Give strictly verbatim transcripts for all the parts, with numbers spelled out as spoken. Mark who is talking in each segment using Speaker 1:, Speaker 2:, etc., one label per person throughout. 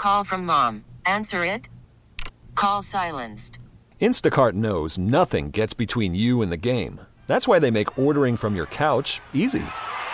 Speaker 1: call from mom. Answer it. Call silenced.
Speaker 2: Instacart knows nothing gets between you and the game. That's why they make ordering from your couch easy.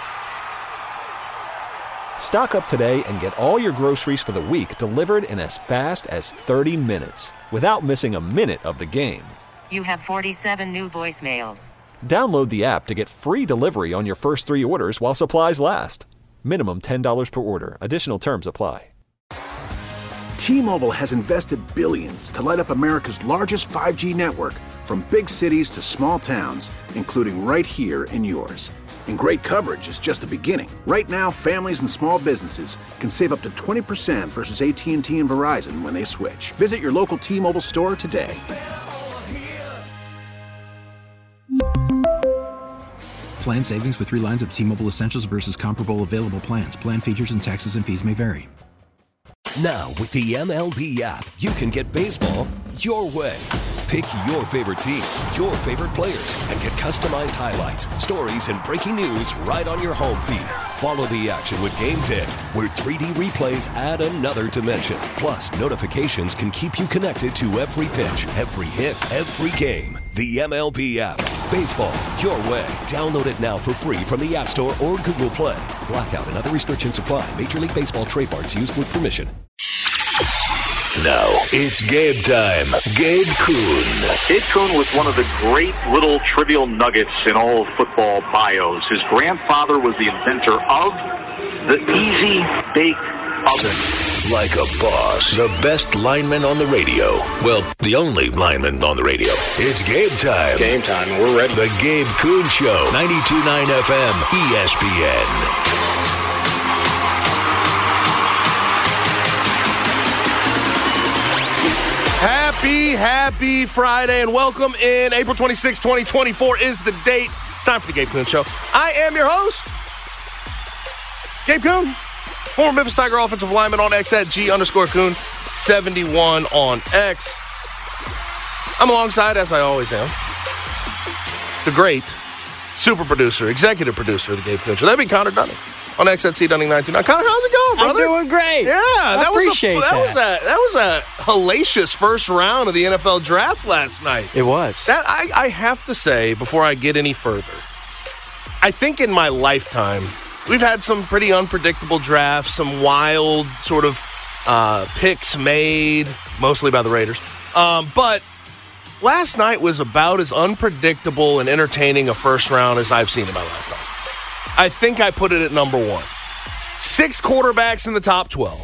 Speaker 2: Stock up today and get all your groceries for the week delivered in as fast as thirty minutes without missing a minute of the game.
Speaker 1: You have forty-seven new voicemails.
Speaker 2: Download the app to get free delivery on your first three orders while supplies last. Minimum ten dollars per order. Additional terms apply.
Speaker 3: T-Mobile has invested billions to light up America's largest five G network, from big cities to small towns, including right here in yours. And great coverage is just the beginning. Right now, families and small businesses can save up to twenty percent versus A T and T and Verizon when they switch. Visit your local T-Mobile store today.
Speaker 4: Plan savings with three lines of T-Mobile Essentials versus comparable available plans. Plan features and taxes and fees may vary.
Speaker 5: Now, with the M L B app, you can get baseball your way. Pick your favorite team, your favorite players, and get customized highlights, stories, and breaking news right on your home feed. Follow the action with Game ten, where three D replays add another dimension. Plus, notifications can keep you connected to every pitch, every hit, every game. The M L B app. Baseball your way. Download it now for free from the App Store or Google Play. Blackout and other restrictions apply. Major League Baseball trademarks used with permission.
Speaker 6: Now it's game time. Gabe Kuhn.
Speaker 7: Gabe Kuhn was one of the great little trivial nuggets in all of football bios. His grandfather was the inventor of the Easy Bake Oven.
Speaker 6: Like a boss. The best lineman on the radio. Well, the only lineman on the radio. It's game time.
Speaker 8: Game time. We're ready.
Speaker 6: The Gabe Kuhn Show. ninety-two point nine F M. E S P N.
Speaker 9: Happy, happy Friday, and welcome in. April twenty-sixth, twenty twenty-four is the date. It's time for the Gabe Kuhn Show. I am your host, Gabe Kuhn, former Memphis Tiger offensive lineman on X at G underscore Kuhn seventy-one on X. I'm alongside, as I always am, the great super producer, executive producer of the Gabe Kuhn Show. That'd be Connor Dunning on X at C Dunning nineteen. Now, Connor, how's it going, brother?
Speaker 10: I'm doing great.
Speaker 9: Yeah,
Speaker 10: I
Speaker 9: that
Speaker 10: appreciate
Speaker 9: was a, that,
Speaker 10: that.
Speaker 9: was a that was a hellacious first round of the N F L draft last night.
Speaker 10: It was.
Speaker 9: That I, I have to say, before I get any further, I think in my lifetime we've had some pretty unpredictable drafts, some wild sort of uh, picks made, mostly by the Raiders. Um, but last night was about as unpredictable and entertaining a first round as I've seen in my lifetime. I think I put it at number one. Six quarterbacks in the top twelve.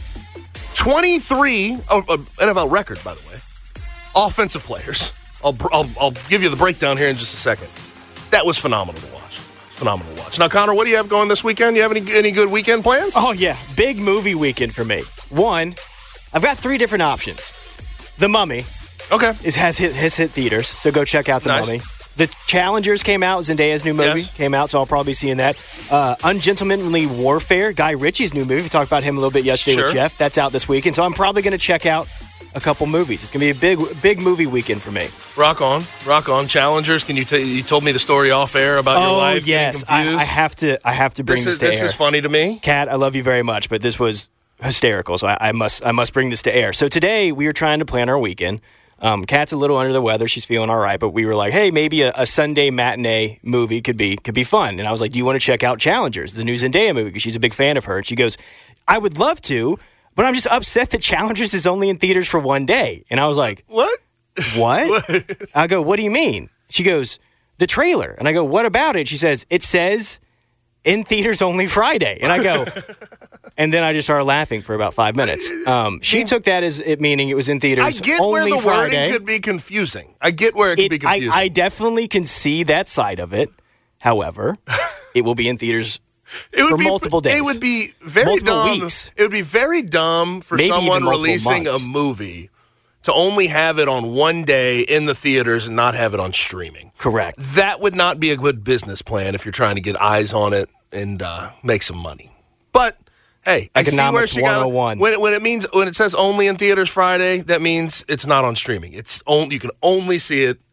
Speaker 9: twenty-three, oh, uh, N F L record, by the way, offensive players. I'll, I'll, I'll give you the breakdown here in just a second. That was phenomenal to watch. Phenomenal to watch. Now, Connor, what do you have going this weekend? You have any, any good weekend plans?
Speaker 10: Oh, yeah. Big movie weekend for me. One, I've got three different options. The Mummy
Speaker 9: okay.
Speaker 10: is, has, hit, has hit theaters, so go check out The
Speaker 9: Nice.
Speaker 10: Mummy. The Challengers came out. Zendaya's new movie
Speaker 9: Yes.
Speaker 10: came out, so I'll probably be seeing that. Uh, Ungentlemanly Warfare, Guy Ritchie's new movie. We talked about him a little bit yesterday
Speaker 9: Sure.
Speaker 10: with Jeff. That's out this weekend, so I'm probably going to check out a couple movies. It's going to be a big, big movie weekend for me.
Speaker 9: Rock on. Rock on. Challengers, can you tell you told me the story off air about your
Speaker 10: Oh
Speaker 9: life
Speaker 10: yes,
Speaker 9: getting
Speaker 10: I,
Speaker 9: confused?
Speaker 10: I have to. I have to bring
Speaker 9: this
Speaker 10: this,
Speaker 9: is,
Speaker 10: to
Speaker 9: this
Speaker 10: air.
Speaker 9: is funny to me.
Speaker 10: Kat, I love you very much, but this was hysterical, so I, I must. I must bring this to air. So today we were trying to plan our weekend. Um, Kat's a little under the weather; she's feeling all right, but we were like, "Hey, maybe a, a Sunday matinee movie could be could be fun." And I was like, "Do you want to check out Challengers, the new Zendaya movie?" Because she's a big fan of her. And she goes, "I would love to, but I'm just upset that Challengers is only in theaters for one day." And I was like,
Speaker 9: What?
Speaker 10: What? I go, "What do you mean?" She goes, "The trailer." And I go, "What about it?" She says, "It says in theaters only Friday." And I go, and then I just started laughing for about five minutes. Um, she took that as it meaning it was in theaters
Speaker 9: I get
Speaker 10: only
Speaker 9: where the
Speaker 10: Friday.
Speaker 9: wording could be confusing. I get where it could
Speaker 10: It-
Speaker 9: be confusing.
Speaker 10: I, I definitely can see that side of it. However, it will be in theaters
Speaker 9: It would
Speaker 10: for
Speaker 9: be,
Speaker 10: multiple days.
Speaker 9: It would be very
Speaker 10: Multiple
Speaker 9: dumb.
Speaker 10: weeks.
Speaker 9: It would be very dumb for
Speaker 10: Maybe
Speaker 9: someone
Speaker 10: even multiple
Speaker 9: releasing
Speaker 10: months.
Speaker 9: a movie to only have it on one day in the theaters and not have it on streaming.
Speaker 10: Correct.
Speaker 9: That would not be a good business plan if you're trying to get eyes on it and uh, make some money. But hey, I see where
Speaker 10: Economics
Speaker 9: she got
Speaker 10: one oh one.
Speaker 9: when it, when it means when it says only in theaters Friday, that means it's not on streaming. It's only you can only see it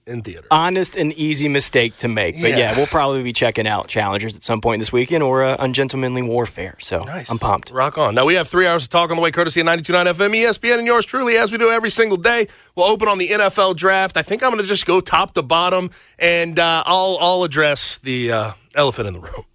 Speaker 9: in theater.
Speaker 10: Honest and easy mistake to make. But, yeah,
Speaker 9: Yeah.
Speaker 10: we'll probably be checking out Challengers at some point this weekend or uh, Ungentlemanly Warfare. So
Speaker 9: Nice.
Speaker 10: I'm pumped.
Speaker 9: Rock on. Now, we have three hours to talk on the way, courtesy of ninety-two point nine F M, E S P N, and yours truly, as we do every single day. We'll open on the N F L draft. I think I'm going to just go top to bottom, and uh, I'll, I'll address the uh, elephant in the room.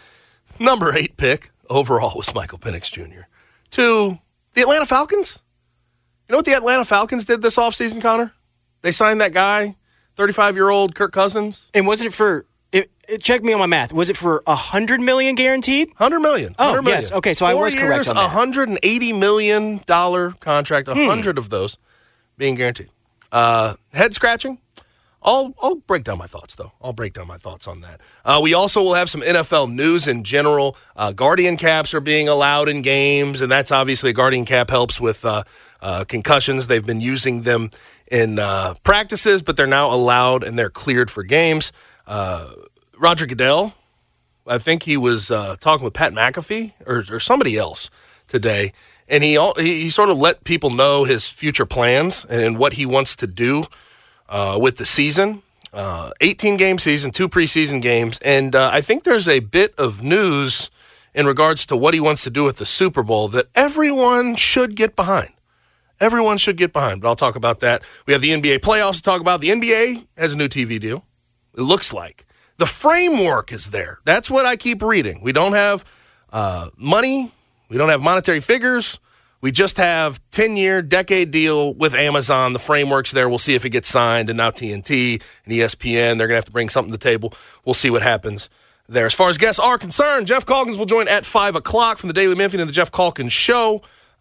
Speaker 9: Number eight pick overall was Michael Penix Junior To the Atlanta Falcons. You know what the Atlanta Falcons did this offseason, Connor? They signed that guy, thirty-five-year-old Kirk Cousins.
Speaker 10: And wasn't it for it, it, check me on my math. Was it for one hundred million dollars guaranteed?
Speaker 9: one hundred million
Speaker 10: Oh,
Speaker 9: one hundred million.
Speaker 10: yes. Okay, so I
Speaker 9: Four
Speaker 10: was correct
Speaker 9: years,
Speaker 10: on that.
Speaker 9: one hundred eighty million dollars contract, one hundred of those being guaranteed. Uh, head scratching. I'll, I'll break down my thoughts, though. I'll break down my thoughts on that. Uh, we also will have some N F L news in general. Uh, Guardian caps are being allowed in games, and that's obviously a Guardian cap helps with uh, uh, concussions. They've been using them in uh, practices, but they're now allowed and they're cleared for games. Uh, Roger Goodell, I think he was uh, talking with Pat McAfee or, or somebody else today, and he, he he sort of let people know his future plans and what he wants to do Uh, with the season, uh, eighteen-game season, two preseason games, and uh, I think there's a bit of news in regards to what he wants to do with the Super Bowl that everyone should get behind. Everyone should get behind, but I'll talk about that. We have the N B A playoffs to talk about. The N B A has a new T V deal, it looks like. The framework is there. That's what I keep reading. We don't have uh, money. We don't have monetary figures. We just have ten-year, decade deal with Amazon. The framework's there. We'll see if it gets signed. And now T N T and E S P N, they're going to have to bring something to the table. We'll see what happens there. As far as guests are concerned, Jeff Calkins will join at five o'clock from the Daily Memphian and the Jeff Calkins Show.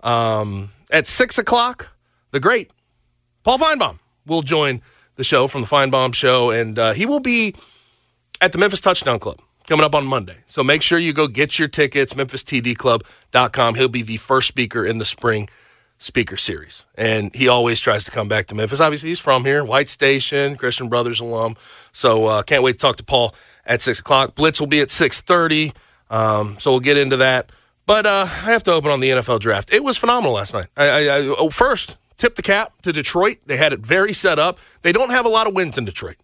Speaker 9: Um, at six o'clock, the great Paul Feinbaum will join the show from the Feinbaum Show, and uh, he will be at the Memphis Touchdown Club coming up on Monday. So make sure you go get your tickets, memphis t d club dot com. He'll be the first speaker in the spring speaker series. And he always tries to come back to Memphis. Obviously, he's from here, White Station, Christian Brothers alum. So uh, can't wait to talk to Paul at six o'clock. Blitz will be at six thirty, um, so we'll get into that. But uh, I have to open on the N F L draft. It was phenomenal last night. I, I, I oh, first, tip the cap to Detroit. They had it very set up. They don't have a lot of wins in Detroit.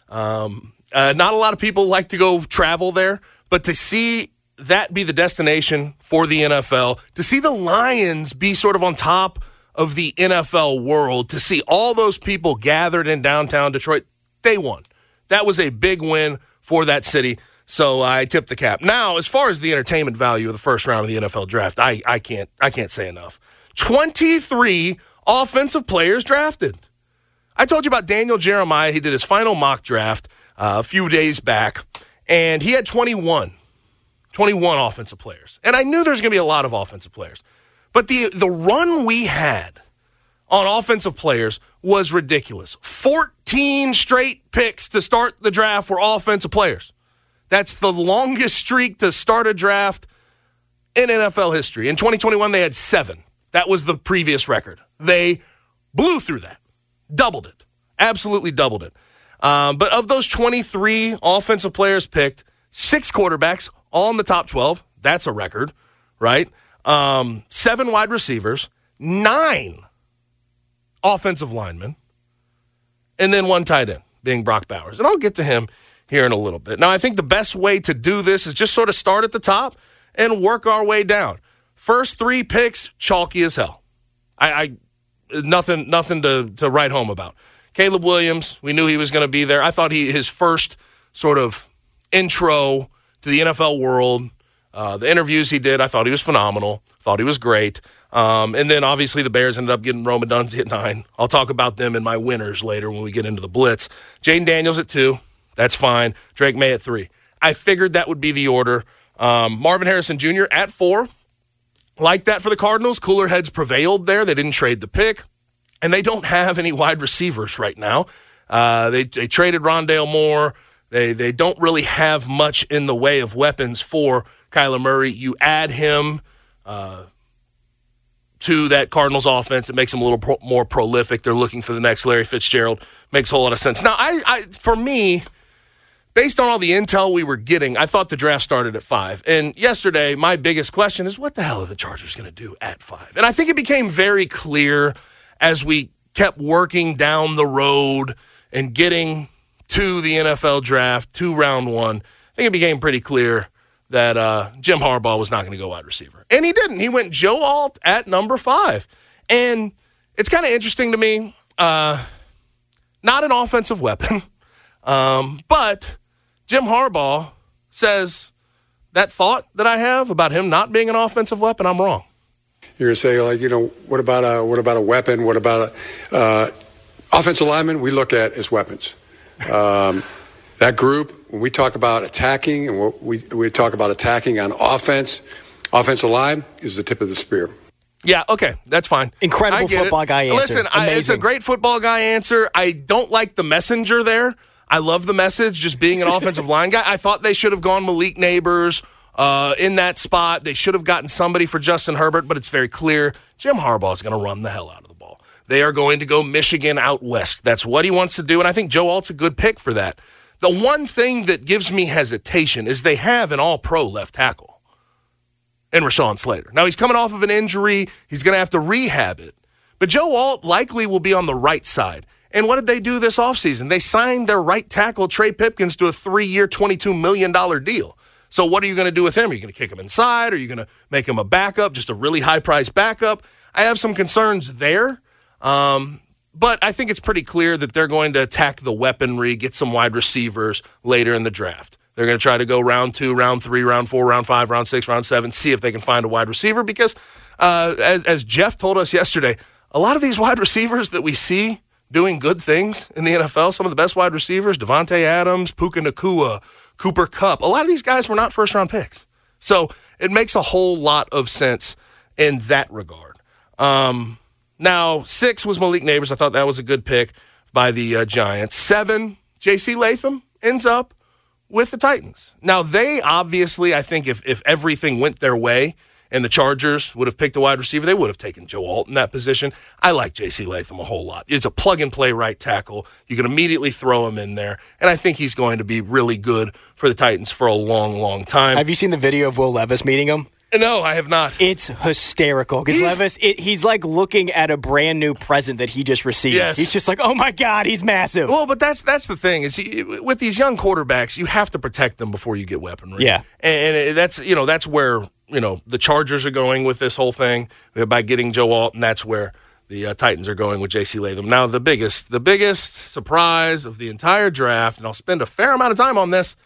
Speaker 9: Um Uh, not a lot of people like to go travel there, but to see that be the destination for the N F L, to see the Lions be sort of on top of the N F L world, to see all those people gathered in downtown Detroit, they won. That was a big win for that city, so I tipped the cap. Now, as far as the entertainment value of the first round of the N F L draft, I, I can't I can't say enough. twenty-three offensive players drafted. I told you about Daniel Jeremiah. He did his final mock draft Uh, a few days back, and he had twenty-one, twenty-one offensive players. And I knew there was going to be a lot of offensive players. But the, the run we had on offensive players was ridiculous. fourteen straight picks to start the draft were offensive players. That's the longest streak to start a draft in N F L history. In twenty twenty-one, they had seven. That was the previous record. They blew through that, doubled it, absolutely doubled it. Um, but of those twenty-three offensive players picked, six quarterbacks, all in the top twelve. That's a record, right? Um, seven wide receivers, nine offensive linemen, and then one tight end, being Brock Bowers. And I'll get to him here in a little bit. Now, I think the best way to do this is just sort of start at the top and work our way down. First three picks, chalky as hell. I, I nothing, nothing to, to write home about. Caleb Williams, we knew he was going to be there. I thought he his first sort of intro to the N F L world, uh, the interviews he did, I thought he was phenomenal. Thought he was great. Um, and then obviously the Bears ended up getting Rome Odunze at nine. I'll talk about them in my winners later when we get into the blitz. Jaden Daniels at two. That's fine. Drake May at three. I figured that would be the order. Um, Marvin Harrison Junior at four. Like that for the Cardinals. Cooler heads prevailed there. They didn't trade the pick. And they don't have any wide receivers right now. Uh, they they traded Rondale Moore. They they don't really have much in the way of weapons for Kyler Murray. You add him uh, to that Cardinals offense, it makes them a little pro- more prolific. They're looking for the next Larry Fitzgerald. Makes a whole lot of sense. Now, I, I for me, based on all the intel we were getting, I thought the draft started at five. And yesterday, my biggest question is, what the hell are the Chargers going to do at five? And I think it became very clear as we kept working down the road and getting to the N F L draft, to round one, I think it became pretty clear that uh, Jim Harbaugh was not going to go wide receiver. And he didn't. He went Joe Alt at number five. And it's kind of interesting to me, uh, not an offensive weapon, um, but Jim Harbaugh says that thought that I have about him not being an offensive weapon, I'm wrong.
Speaker 8: You're going to say, like, you know, what about a what about a weapon? What about a uh, offensive lineman? We look at as weapons. Um, that group, when we talk about attacking and what we we talk about attacking on offense, offensive line is the tip of the spear.
Speaker 9: Yeah, okay, that's fine.
Speaker 10: Incredible football it. guy answer.
Speaker 9: Listen, I, it's a great football guy answer. I don't like the messenger there. I love the message, just being an offensive line guy. I thought they should have gone Malik Neighbors uh, in that spot. They should have gotten somebody for Justin Herbert, but it's very clear Jim Harbaugh is going to run the hell out of the ball. They are going to go Michigan out west. That's what he wants to do, and I think Joe Alt's a good pick for that. The one thing that gives me hesitation is they have an all-pro left tackle in Rashawn Slater. Now, he's coming off of an injury. He's going to have to rehab it. But Joe Alt likely will be on the right side. And what did they do this offseason? They signed their right tackle, Trey Pipkins, to a three-year, twenty-two million dollars deal. So what are you going to do with him? Are you going to kick him inside? Are you going to make him a backup, just a really high-priced backup? I have some concerns there. Um, but I think it's pretty clear that they're going to attack the weaponry, get some wide receivers later in the draft. They're going to try to go round two, round three, round four, round five, round six, round seven, see if they can find a wide receiver because, uh, as, as Jeff told us yesterday, a lot of these wide receivers that we see doing good things in the N F L, some of the best wide receivers, Devontae Adams, Puka Nacua, Cooper Kupp, a lot of these guys were not first-round picks. So it makes a whole lot of sense in that regard. Um, now, six was Malik Neighbors. I thought that was a good pick by the uh, Giants. Seven, J C Latham ends up with the Titans. Now, they obviously, I think if, if everything went their way and the Chargers would have picked a wide receiver, they would have taken Joe Alt in that position. I like J C Latham a whole lot. It's a plug-and-play right tackle. You can immediately throw him in there, and I think he's going to be really good for the Titans for a long, long time.
Speaker 10: Have you seen the video of Will Levis meeting him?
Speaker 9: No, I have not.
Speaker 10: It's hysterical because Levis, it, he's like looking at a brand new present that he just received.
Speaker 9: Yes.
Speaker 10: He's just like, oh my God, he's massive.
Speaker 9: Well, but that's that's the thing is he, with these young quarterbacks, you have to protect them before you get weaponry.
Speaker 10: Yeah,
Speaker 9: and, and that's you know that's where you know the Chargers are going with this whole thing by getting Joe Alt, and that's where the uh, Titans are going with J C Latham. Now, the biggest the biggest surprise of the entire draft, and I'll spend a fair amount of time on this.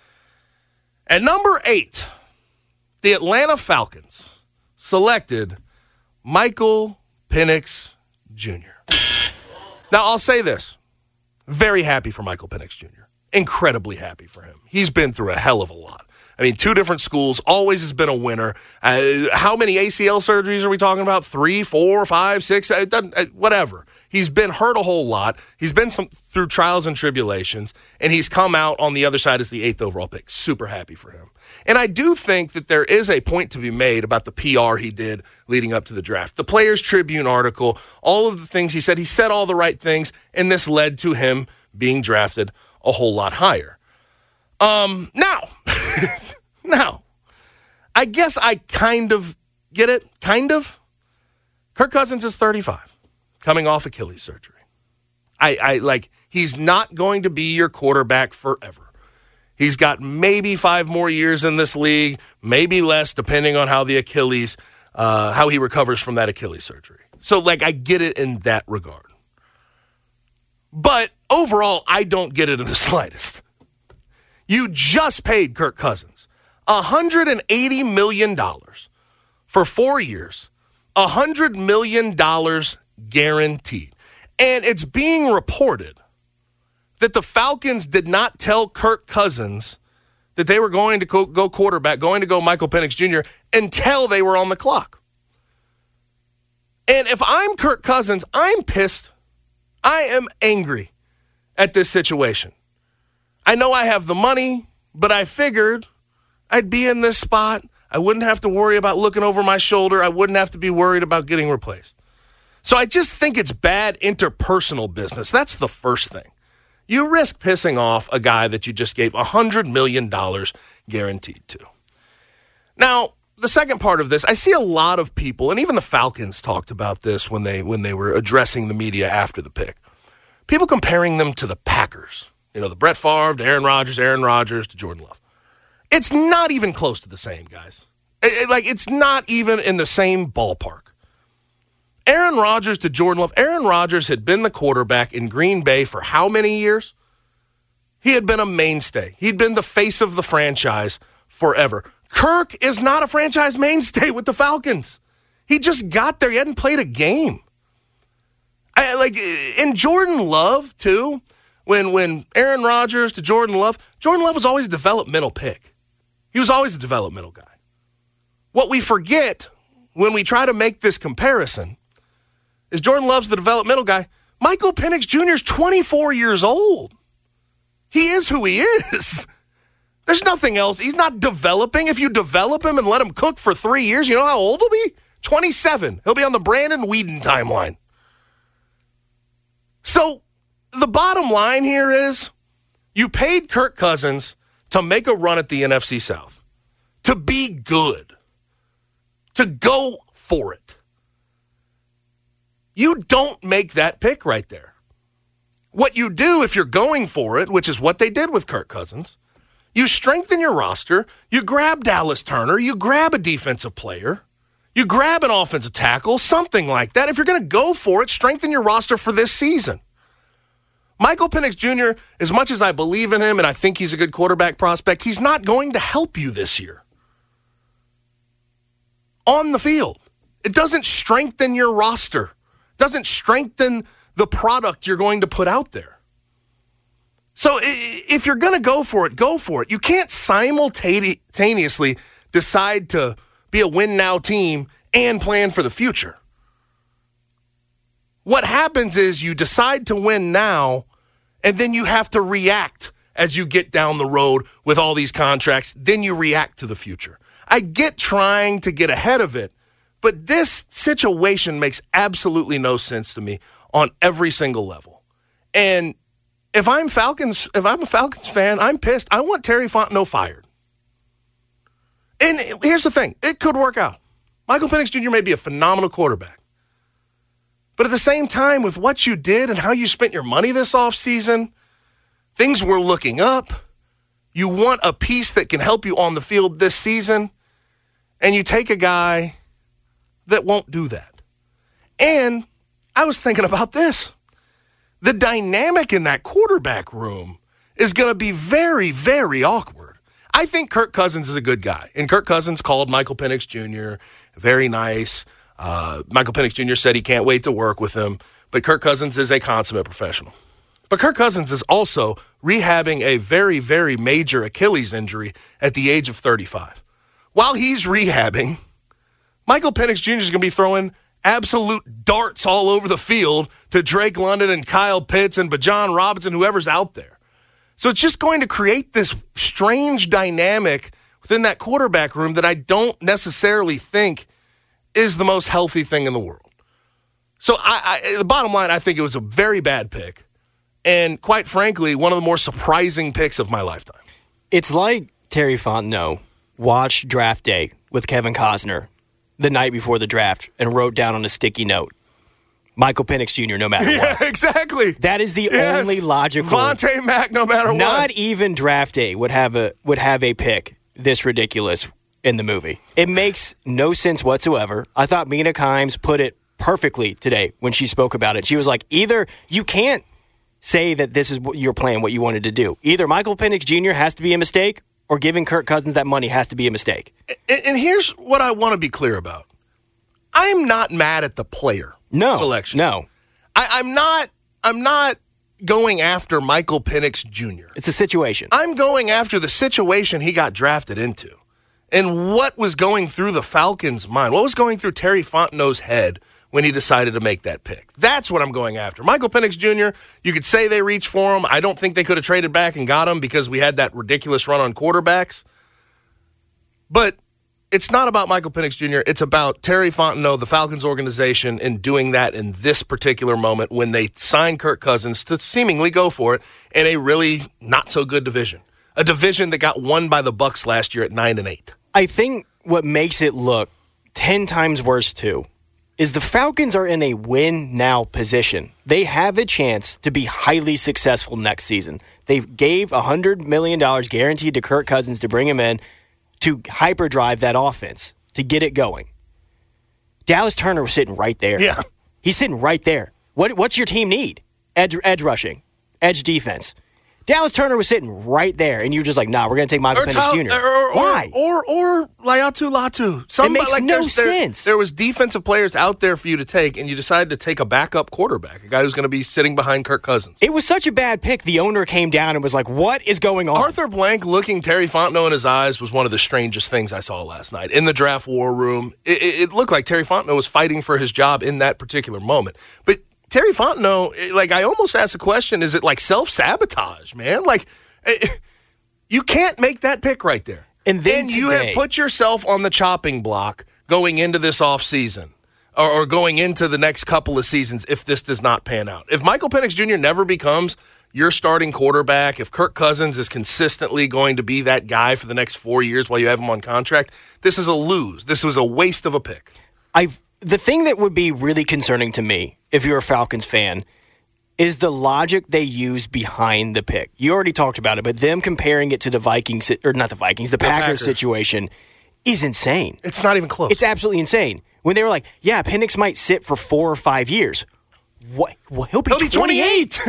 Speaker 9: At number eight, the Atlanta Falcons selected Michael Penix Junior Now, I'll say this. Very happy for Michael Penix Junior Incredibly happy for him. He's been through a hell of a lot. I mean, two different schools, always has been a winner. Uh, how many A C L surgeries are we talking about? Three, four, five, six, it doesn't, uh, whatever. He's been hurt a whole lot. He's been some, through trials and tribulations, and he's come out on the other side as the eighth overall pick. Super happy for him. And I do think that there is a point to be made about the P R he did leading up to the draft. The Players Tribune article, all of the things he said, he said all the right things, and this led to him being drafted a whole lot higher. Um, now, now, I guess I kind of get it, kind of. Kirk Cousins is thirty-five, coming off Achilles surgery. I, I like, he's not going to be your quarterback forever. He's got maybe five more years in this league, maybe less, depending on how the Achilles, uh, how he recovers from that Achilles surgery. So, like, I get it in that regard. But overall, I don't get it in the slightest. You just paid Kirk Cousins one hundred eighty million dollars for four years, one hundred million dollars guaranteed. And it's being reported that the Falcons did not tell Kirk Cousins that they were going to go, go quarterback, going to go Michael Penix Junior until they were on the clock. And if I'm Kirk Cousins, I'm pissed. I am angry at this situation. I know I have the money, but I figured I'd be in this spot. I wouldn't have to worry about looking over my shoulder. I wouldn't have to be worried about getting replaced. So I just think it's bad interpersonal business. That's the first thing. You risk pissing off a guy that you just gave one hundred million dollars guaranteed to. Now, the second part of this, I see a lot of people, and even the Falcons talked about this when they when they were addressing the media after the pick. people comparing them to the Packers. You know, the Brett Favre, to Aaron Rodgers, Aaron Rodgers, to Jordan Love. It's not even close to the same, guys. It, it, like, it's not even in the same ballpark. Aaron Rodgers to Jordan Love. Aaron Rodgers had been the quarterback in Green Bay for how many years? He had been a mainstay. He'd been the face of the franchise forever. Kirk is not a franchise mainstay with the Falcons. He just got there. He hadn't played a game. I, like, in Jordan Love, too, when, when Aaron Rodgers to Jordan Love, Jordan Love was always a developmental pick. He was always a developmental guy. What we forget when we try to make this comparison is Jordan Love's the developmental guy. Michael Penix Junior is twenty-four years old. He is who he is. There's nothing else. He's not developing. If you develop him and let him cook for three years, you know how old he'll be? twenty-seven. He'll be on the Brandon Weeden timeline. So the bottom line here is you paid Kirk Cousins to make a run at the N F C South, to be good, to go for it. You don't make that pick right there. What you do if you're going for it, which is what they did with Kirk Cousins, you strengthen your roster, you grab Dallas Turner, you grab a defensive player, you grab an offensive tackle, something like that. If you're going to go for it, strengthen your roster for this season. Michael Penix Junior, as much as I believe in him and I think he's a good quarterback prospect, he's not going to help you this year. On the field. It doesn't strengthen your roster. Doesn't strengthen the product you're going to put out there. So if you're going to go for it, go for it. You can't simultaneously decide to be a win-now team and plan for the future. What happens is you decide to win now, and then you have to react as you get down the road with all these contracts. Then you react to the future. I get trying to get ahead of it, but this situation makes absolutely no sense to me on every single level. And if I'm Falcons, if I'm a Falcons fan, I'm pissed. I want Terry Fontenot fired. And here's the thing. It could work out. Michael Penix Junior may be a phenomenal quarterback. But at the same time, with what you did and how you spent your money this offseason, things were looking up. You want a piece that can help you on the field this season, and you take a guy that won't do that. And I was thinking about this. The dynamic in that quarterback room is going to be very, very awkward. I think Kirk Cousins is a good guy. And Kirk Cousins called Michael Penix Junior very nice. Uh, Michael Penix Junior said he can't wait to work with him. But Kirk Cousins is a consummate professional. But Kirk Cousins is also rehabbing a very, very major Achilles injury at the age of thirty-five. While he's rehabbing, Michael Penix Junior is going to be throwing absolute darts all over the field to Drake London and Kyle Pitts and Bijan Robinson, whoever's out there. So it's just going to create this strange dynamic within that quarterback room that I don't necessarily think is the most healthy thing in the world. So I, I, the bottom line, I think it was a very bad pick. And quite frankly, one of the more surprising picks of my lifetime.
Speaker 10: It's like Terry Fontenot watched Draft Day with Kevin Costner the night before the draft and wrote down on a sticky note, Michael Penix Junior no matter
Speaker 9: yeah,
Speaker 10: what.
Speaker 9: Exactly.
Speaker 10: That is the
Speaker 9: yes.
Speaker 10: only logical.
Speaker 9: Vontae Mack no matter
Speaker 10: not
Speaker 9: what.
Speaker 10: Not even Draft Day would have a would have a pick this ridiculous in the movie. It makes no sense whatsoever. I thought Mina Kimes put it perfectly today when she spoke about it. She was like, either you can't say that this is what your plan, what you wanted to do. Either Michael Penix Junior has to be a mistake, or giving Kirk Cousins that money has to be a mistake.
Speaker 9: And, and here's what I want to be clear about. I'm not mad at the player
Speaker 10: no,
Speaker 9: selection.
Speaker 10: No.
Speaker 9: I, I'm not I'm not going after Michael Penix Junior
Speaker 10: It's a situation.
Speaker 9: I'm going after the situation he got drafted into. And what was going through the Falcons' mind? What was going through Terry Fontenot's head when he decided to make that pick? That's what I'm going after. Michael Penix Junior, you could say they reached for him. I don't think they could have traded back and got him because we had that ridiculous run on quarterbacks. But it's not about Michael Penix Junior It's about Terry Fontenot, the Falcons organization, and doing that in this particular moment when they signed Kirk Cousins to seemingly go for it in a really not-so-good division. A division that got won by the Bucs last year at nine and eight.
Speaker 10: I think what makes it look ten times worse, too, is the Falcons are in a win-now position. They have a chance to be highly successful next season. They gave one hundred million dollars guaranteed to Kirk Cousins to bring him in to hyperdrive that offense, to get it going. Dallas Turner was sitting right there.
Speaker 9: Yeah.
Speaker 10: He's sitting right there. What, what's your team need? Edge, edge rushing, edge defense. Dallas Turner was sitting right there, and you were just like, nah, we're going to take Michael Penix
Speaker 9: Tal-
Speaker 10: Junior
Speaker 9: Or, or,
Speaker 10: Why?
Speaker 9: Or or, or Laiatu Latu. Somebody,
Speaker 10: it makes
Speaker 9: like,
Speaker 10: no
Speaker 9: there's- there,
Speaker 10: sense.
Speaker 9: There was defensive players out there for you to take, and you decided to take a backup quarterback, a guy who's going to be sitting behind Kirk Cousins.
Speaker 10: It was such a bad pick. The owner came down and was like, what is going on?
Speaker 9: Arthur Blank looking Terry Fontenot in his eyes was one of the strangest things I saw last night. In the draft war room, it, it, it looked like Terry Fontenot was fighting for his job in that particular moment. But Terry Fontenot, like, I almost asked the question, is it like self-sabotage, man? Like, you can't make that pick right there.
Speaker 10: And then
Speaker 9: and you
Speaker 10: today,
Speaker 9: have put yourself on the chopping block going into this offseason or, or going into the next couple of seasons if this does not pan out. If Michael Penix Junior never becomes your starting quarterback, if Kirk Cousins is consistently going to be that guy for the next four years while you have him on contract, this is a lose. This was a waste of a pick.
Speaker 10: I've the thing that would be really concerning to me, if you're a Falcons fan, is the logic they use behind the pick. You already talked about it, but them comparing it to the Vikings, or not the Vikings, the, the Packers, Packers situation is insane.
Speaker 9: It's not even close.
Speaker 10: It's absolutely insane. When they were like, yeah, Penix might sit for four or five years. What? Well, he'll be,
Speaker 9: he'll be
Speaker 10: twenty-eight.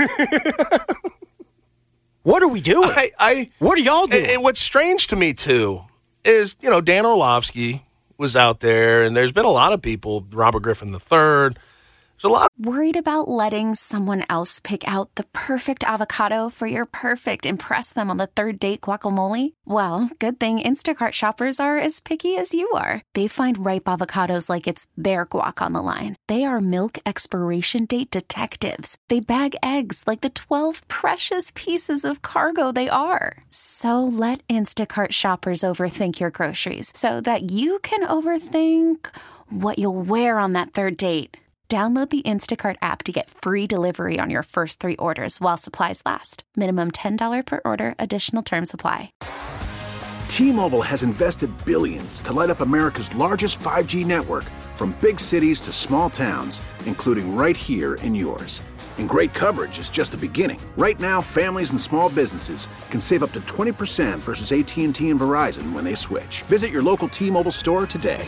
Speaker 10: What are we doing?
Speaker 9: I, I,
Speaker 10: what are y'all doing?
Speaker 9: And, and what's strange to me, too, is, you know, Dan Orlovsky was out there, and there's been a lot of people, Robert Griffin the third. There's a lot.
Speaker 11: Worried about letting someone else pick out the perfect avocado for your perfect impress them on the third date guacamole? Well, good thing Instacart shoppers are as picky as you are. They find ripe avocados like it's their guac on the line. They are milk expiration date detectives. They bag eggs like the twelve precious pieces of cargo they are. So let Instacart shoppers overthink your groceries so that you can overthink what you'll wear on that third date. Download the Instacart app to get free delivery on your first three orders while supplies last. Minimum ten dollars per order. Additional terms apply.
Speaker 3: T-Mobile has invested billions to light up America's largest five G network, from big cities to small towns, including right here in yours. And great coverage is just the beginning. Right now, families and small businesses can save up to twenty percent versus A T and T and Verizon when they switch. Visit your local T-Mobile store today.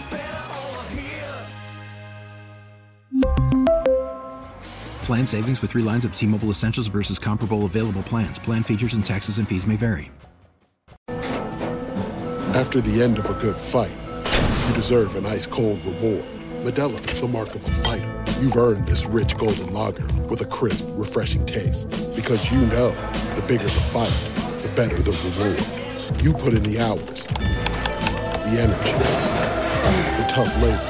Speaker 4: Plan savings with three lines of T-Mobile Essentials versus comparable available plans. Plan features and taxes and fees may vary.
Speaker 12: After the end of a good fight, you deserve an ice-cold reward. Modelo is the mark of a fighter. You've earned this rich golden lager with a crisp, refreshing taste. Because you know, the bigger the fight, the better the reward. You put in the hours, the energy, the tough labor.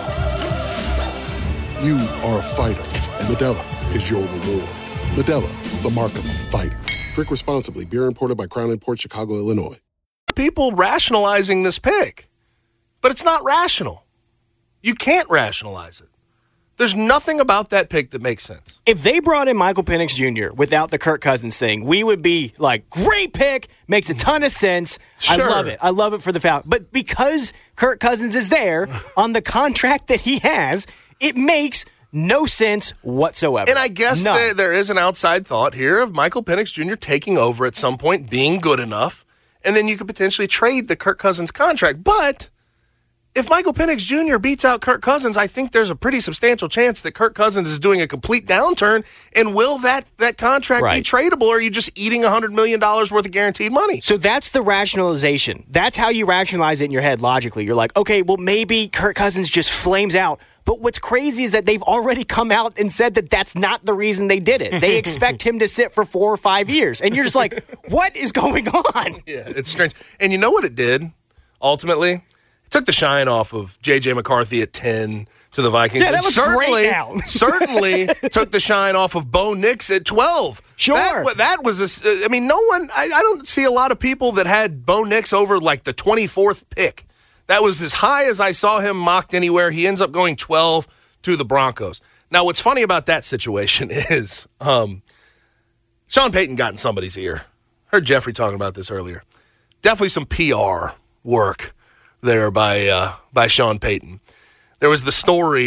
Speaker 12: You are a fighter, and Modelo is your reward. Modelo, the mark of a fighter. Drink responsibly. Beer imported by Crown Imports, Chicago, Illinois.
Speaker 9: People rationalizing this pick, but it's not rational. You can't rationalize it. There's nothing about that pick that makes sense.
Speaker 10: If they brought in Michael Penix Junior without the Kirk Cousins thing, we would be like, great pick, makes a ton of sense.
Speaker 9: Sure.
Speaker 10: I love it. I love it for the Falcons. But because Kirk Cousins is there on the contract that he has, it makes no sense whatsoever.
Speaker 9: And I guess there, there is an outside thought here of Michael Penix Junior taking over at some point, being good enough, and then you could potentially trade the Kirk Cousins contract. But if Michael Penix Junior beats out Kirk Cousins, I think there's a pretty substantial chance that Kirk Cousins is doing a complete downturn. And will that, that contract
Speaker 10: right.
Speaker 9: be tradable, or are you just eating one hundred million dollars worth of guaranteed money?
Speaker 10: So that's the rationalization. That's how you rationalize it in your head logically. You're like, okay, well, maybe Kirk Cousins just flames out. But what's crazy is that they've already come out and said that that's not the reason they did it. They expect him to sit for four or five years. And you're just like, what is going on?
Speaker 9: Yeah, it's strange. And you know what it did, ultimately? It took the shine off of J J McCarthy at ten to the Vikings.
Speaker 10: Yeah, that was
Speaker 9: certainly,
Speaker 10: great now.
Speaker 9: certainly took the shine off of Bo Nix at twelve.
Speaker 10: Sure.
Speaker 9: That, that was, a, I mean, no one, I, I don't see a lot of people that had Bo Nix over like the twenty-fourth pick. That was as high as I saw him mocked anywhere. He ends up going twelve to the Broncos. Now, what's funny about that situation is um, Sean Payton got in somebody's ear. Heard Jeffrey talking about this earlier. Definitely some P R work there by uh, by Sean Payton. There was the story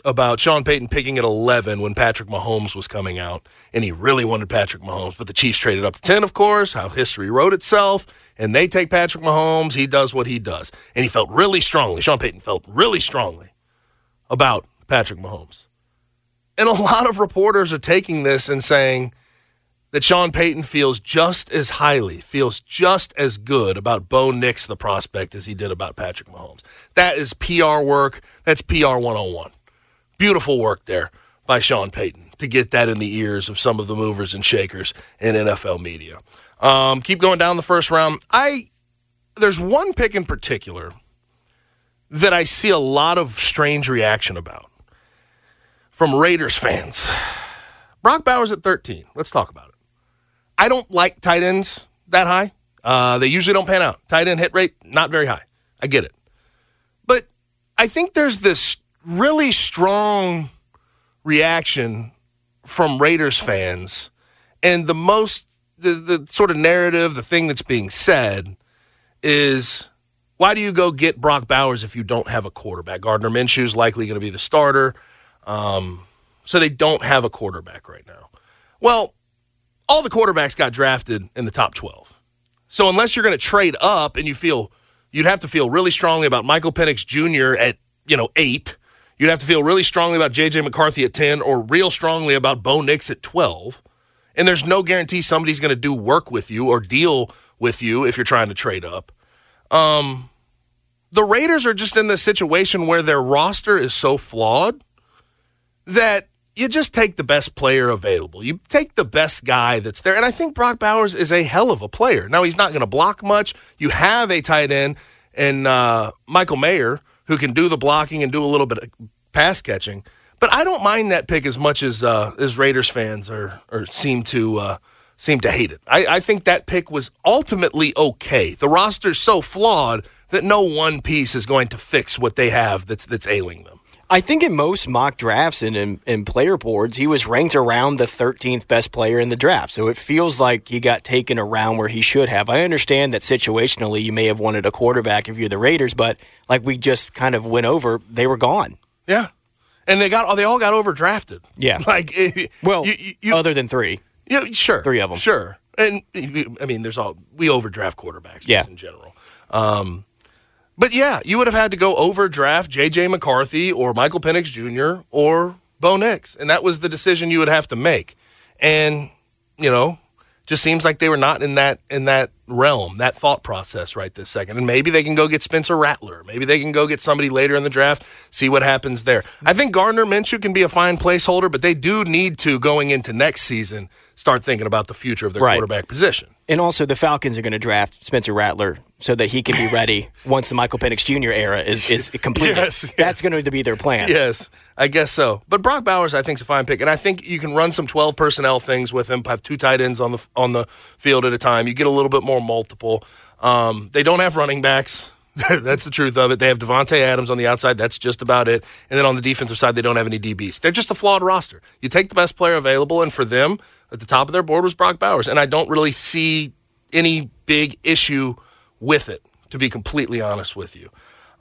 Speaker 9: about Sean Payton picking at eleven when Patrick Mahomes was coming out, and he really wanted Patrick Mahomes, but the Chiefs traded up to ten, of course, how history wrote itself, and they take Patrick Mahomes, he does what he does. And he felt really strongly, Sean Payton felt really strongly about Patrick Mahomes. And a lot of reporters are taking this and saying that Sean Payton feels just as highly, feels just as good about Bo Nix, the prospect, as he did about Patrick Mahomes. That is P R work. That's P R one oh one. Beautiful work there by Sean Payton to get that in the ears of some of the movers and shakers in N F L media. Um, keep going down the first round. I There's one pick in particular that I see a lot of strange reaction about from Raiders fans. Brock Bowers at thirteen. Let's talk about it. I don't like tight ends that high. Uh, they usually don't pan out. Tight end hit rate, not very high. I get it. But I think there's this really strong reaction from Raiders fans, and the most, the, the sort of narrative, the thing that's being said is, why do you go get Brock Bowers if you don't have a quarterback? Gardner Minshew's likely going to be the starter, um, so they don't have a quarterback right now. Well, all the quarterbacks got drafted in the top twelve. So unless you're going to trade up and you feel, you'd have to feel really strongly about Michael Penix Junior at, you know, eight. You'd have to feel really strongly about J J McCarthy at ten, or real strongly about Bo Nix at twelve. And there's no guarantee somebody's going to do work with you or deal with you if you're trying to trade up. Um, the Raiders are just in this situation where their roster is so flawed that you just take the best player available. You take the best guy that's there. And I think Brock Bowers is a hell of a player. Now, he's not going to block much. You have a tight end in uh, Michael Mayer who can do the blocking and do a little bit of pass catching. But I don't mind that pick as much as uh, as Raiders fans are, or seem to uh, seem to hate it. I, I think that pick was ultimately okay. The roster's so flawed that no one piece is going to fix what they have that's that's ailing them.
Speaker 10: I think in most mock drafts and in, in player boards, he was ranked around the thirteenth best player in the draft. So it feels like he got taken around where he should have. I understand that situationally you may have wanted a quarterback if you're the Raiders, but like we just kind of went over, they were gone.
Speaker 9: Yeah. And they got they all got overdrafted.
Speaker 10: Yeah.
Speaker 9: Like,
Speaker 10: well,
Speaker 9: you, you,
Speaker 10: other than three.
Speaker 9: Yeah, sure.
Speaker 10: Three of them.
Speaker 9: Sure. And, I mean, there's all, we overdraft quarterbacks
Speaker 10: yeah.
Speaker 9: just in general. Um But, yeah, you would have had to go overdraft J J McCarthy or Michael Penix Junior or Bo Nix, and that was the decision you would have to make. And, you know, just seems like they were not in that in that realm, that thought process right this second. And maybe they can go get Spencer Rattler. Maybe they can go get somebody later in the draft, see what happens there. I think Gardner Minshew can be a fine placeholder, but they do need to, going into next season, start thinking about the future of their
Speaker 10: right.
Speaker 9: quarterback position.
Speaker 10: And also the Falcons are going to draft Spencer Rattler so that he can be ready once the Michael Penix Junior era is, is completed. Yes, yes. That's going to be their plan.
Speaker 9: Yes, I guess so. But Brock Bowers, I think, is a fine pick. And I think you can run some twelve personnel things with him, have two tight ends on the on the field at a time. You get a little bit more multiple. Um, they don't have running backs. That's the truth of it. They have Devontae Adams on the outside. That's just about it. And then on the defensive side, they don't have any D Bs. They're just a flawed roster. You take the best player available, and for them, at the top of their board was Brock Bowers. And I don't really see any big issue with it, to be completely honest with you.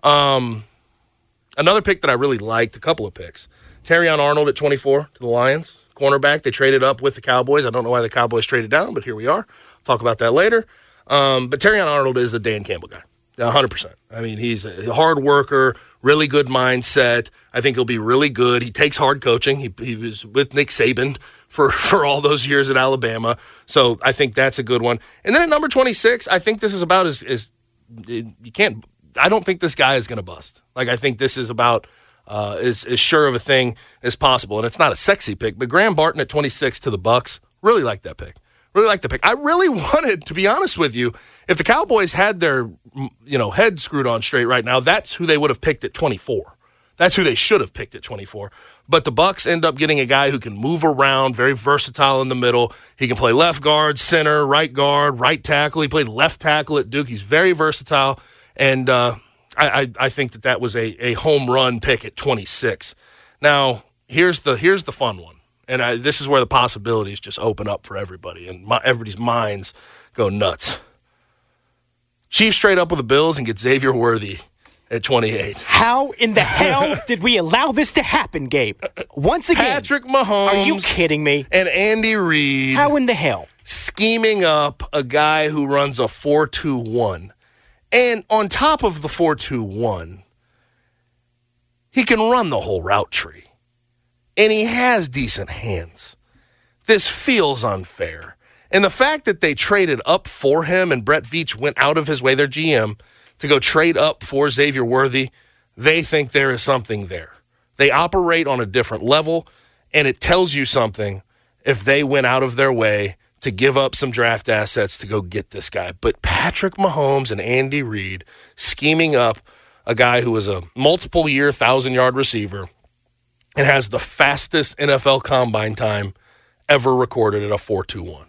Speaker 9: Um, another pick that I really liked, a couple of picks, Terrion Arnold at twenty-four to the Lions, cornerback. They traded up with the Cowboys. I don't know why the Cowboys traded down, but here we are. Talk about that later. Um, but Terrion Arnold is a Dan Campbell guy. one hundred percent. I mean, he's a hard worker, really good mindset. I think he'll be really good. He takes hard coaching. He, he was with Nick Saban for, for all those years at Alabama. So I think that's a good one. And then at number twenty-six, I think this is about as, as you can't, I don't think this guy is going to bust. Like, I think this is about uh, as, as sure of a thing as possible. And it's not a sexy pick, but Graham Barton at twenty-six to the Bucks, really like that pick. Really like the pick. I really wanted, to be honest with you, if the Cowboys had their, you know, head screwed on straight right now, that's who they would have picked at twenty-four. That's who they should have picked at twenty-four. But the Bucks end up getting a guy who can move around, very versatile in the middle. He can play left guard, center, right guard, right tackle. He played left tackle at Duke. He's very versatile, and uh, I, I, I think that that was a, a home run pick at twenty-six. Now, here's the here's the fun one. And I, this is where the possibilities just open up for everybody, and my, everybody's minds go nuts. Chiefs trade up with the Bills and get Xavier Worthy at twenty-eight.
Speaker 10: How in the hell did we allow this to happen, Gabe? Once again.
Speaker 9: Patrick Mahomes.
Speaker 10: Are you kidding me?
Speaker 9: And Andy Reid.
Speaker 10: How in the hell?
Speaker 9: Scheming up a guy who runs a four two one. And on top of the four two one, he can run the whole route tree. And he has decent hands. This feels unfair. And the fact that they traded up for him and Brett Veach went out of his way, their G M, to go trade up for Xavier Worthy, they think there is something there. They operate on a different level, and it tells you something if they went out of their way to give up some draft assets to go get this guy. But Patrick Mahomes and Andy Reid scheming up a guy who is a multiple-year, thousand-yard receiver and has the fastest N F L combine time ever recorded at a four two one.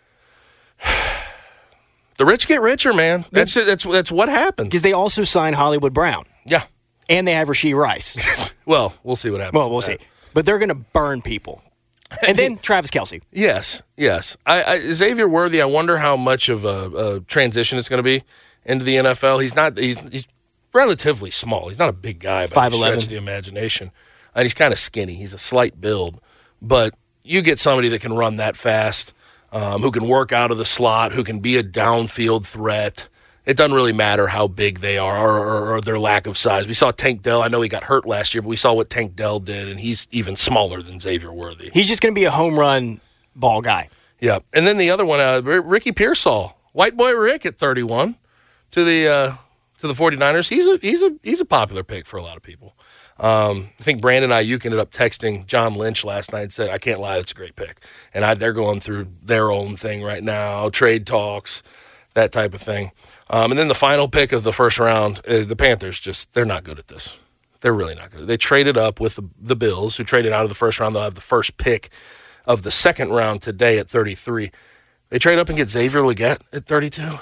Speaker 9: The rich get richer, man. That's that's that's what happens.
Speaker 10: Because they also signed Hollywood Brown.
Speaker 9: Yeah.
Speaker 10: And they have Rashee Rice.
Speaker 9: Well, we'll see what happens.
Speaker 10: Well, we'll see.
Speaker 9: That.
Speaker 10: But they're going to burn people. And then Travis Kelce.
Speaker 9: Yes, yes. I, I, Xavier Worthy, I wonder how much of a, a transition it's going to be into the N F L. He's not. He's, he's relatively small. He's not a big guy by any stretch of the imagination. And he's kind of skinny. He's a slight build. But you get somebody that can run that fast, um, who can work out of the slot, who can be a downfield threat. It doesn't really matter how big they are or, or, or their lack of size. We saw Tank Dell. I know he got hurt last year, but we saw what Tank Dell did, and he's even smaller than Xavier Worthy.
Speaker 10: He's just going to be a home run ball guy.
Speaker 9: Yeah. And then the other one, uh, Ricky Pearsall, white boy Rick at thirty-one to the uh, to the 49ers. He's a he's a he's a popular pick for a lot of people. Um, I think Brandon Ayuk ended up texting John Lynch last night and said, "I can't lie, that's a great pick." And I, they're going through their own thing right now, trade talks, that type of thing. Um, and then the final pick of the first round, uh, the Panthers just, they're not good at this. They're really not good. They traded up with the, the Bills, who traded out of the first round. They'll have the first pick of the second round today at thirty-three. They trade up and get Xavier Legette at thirty-two.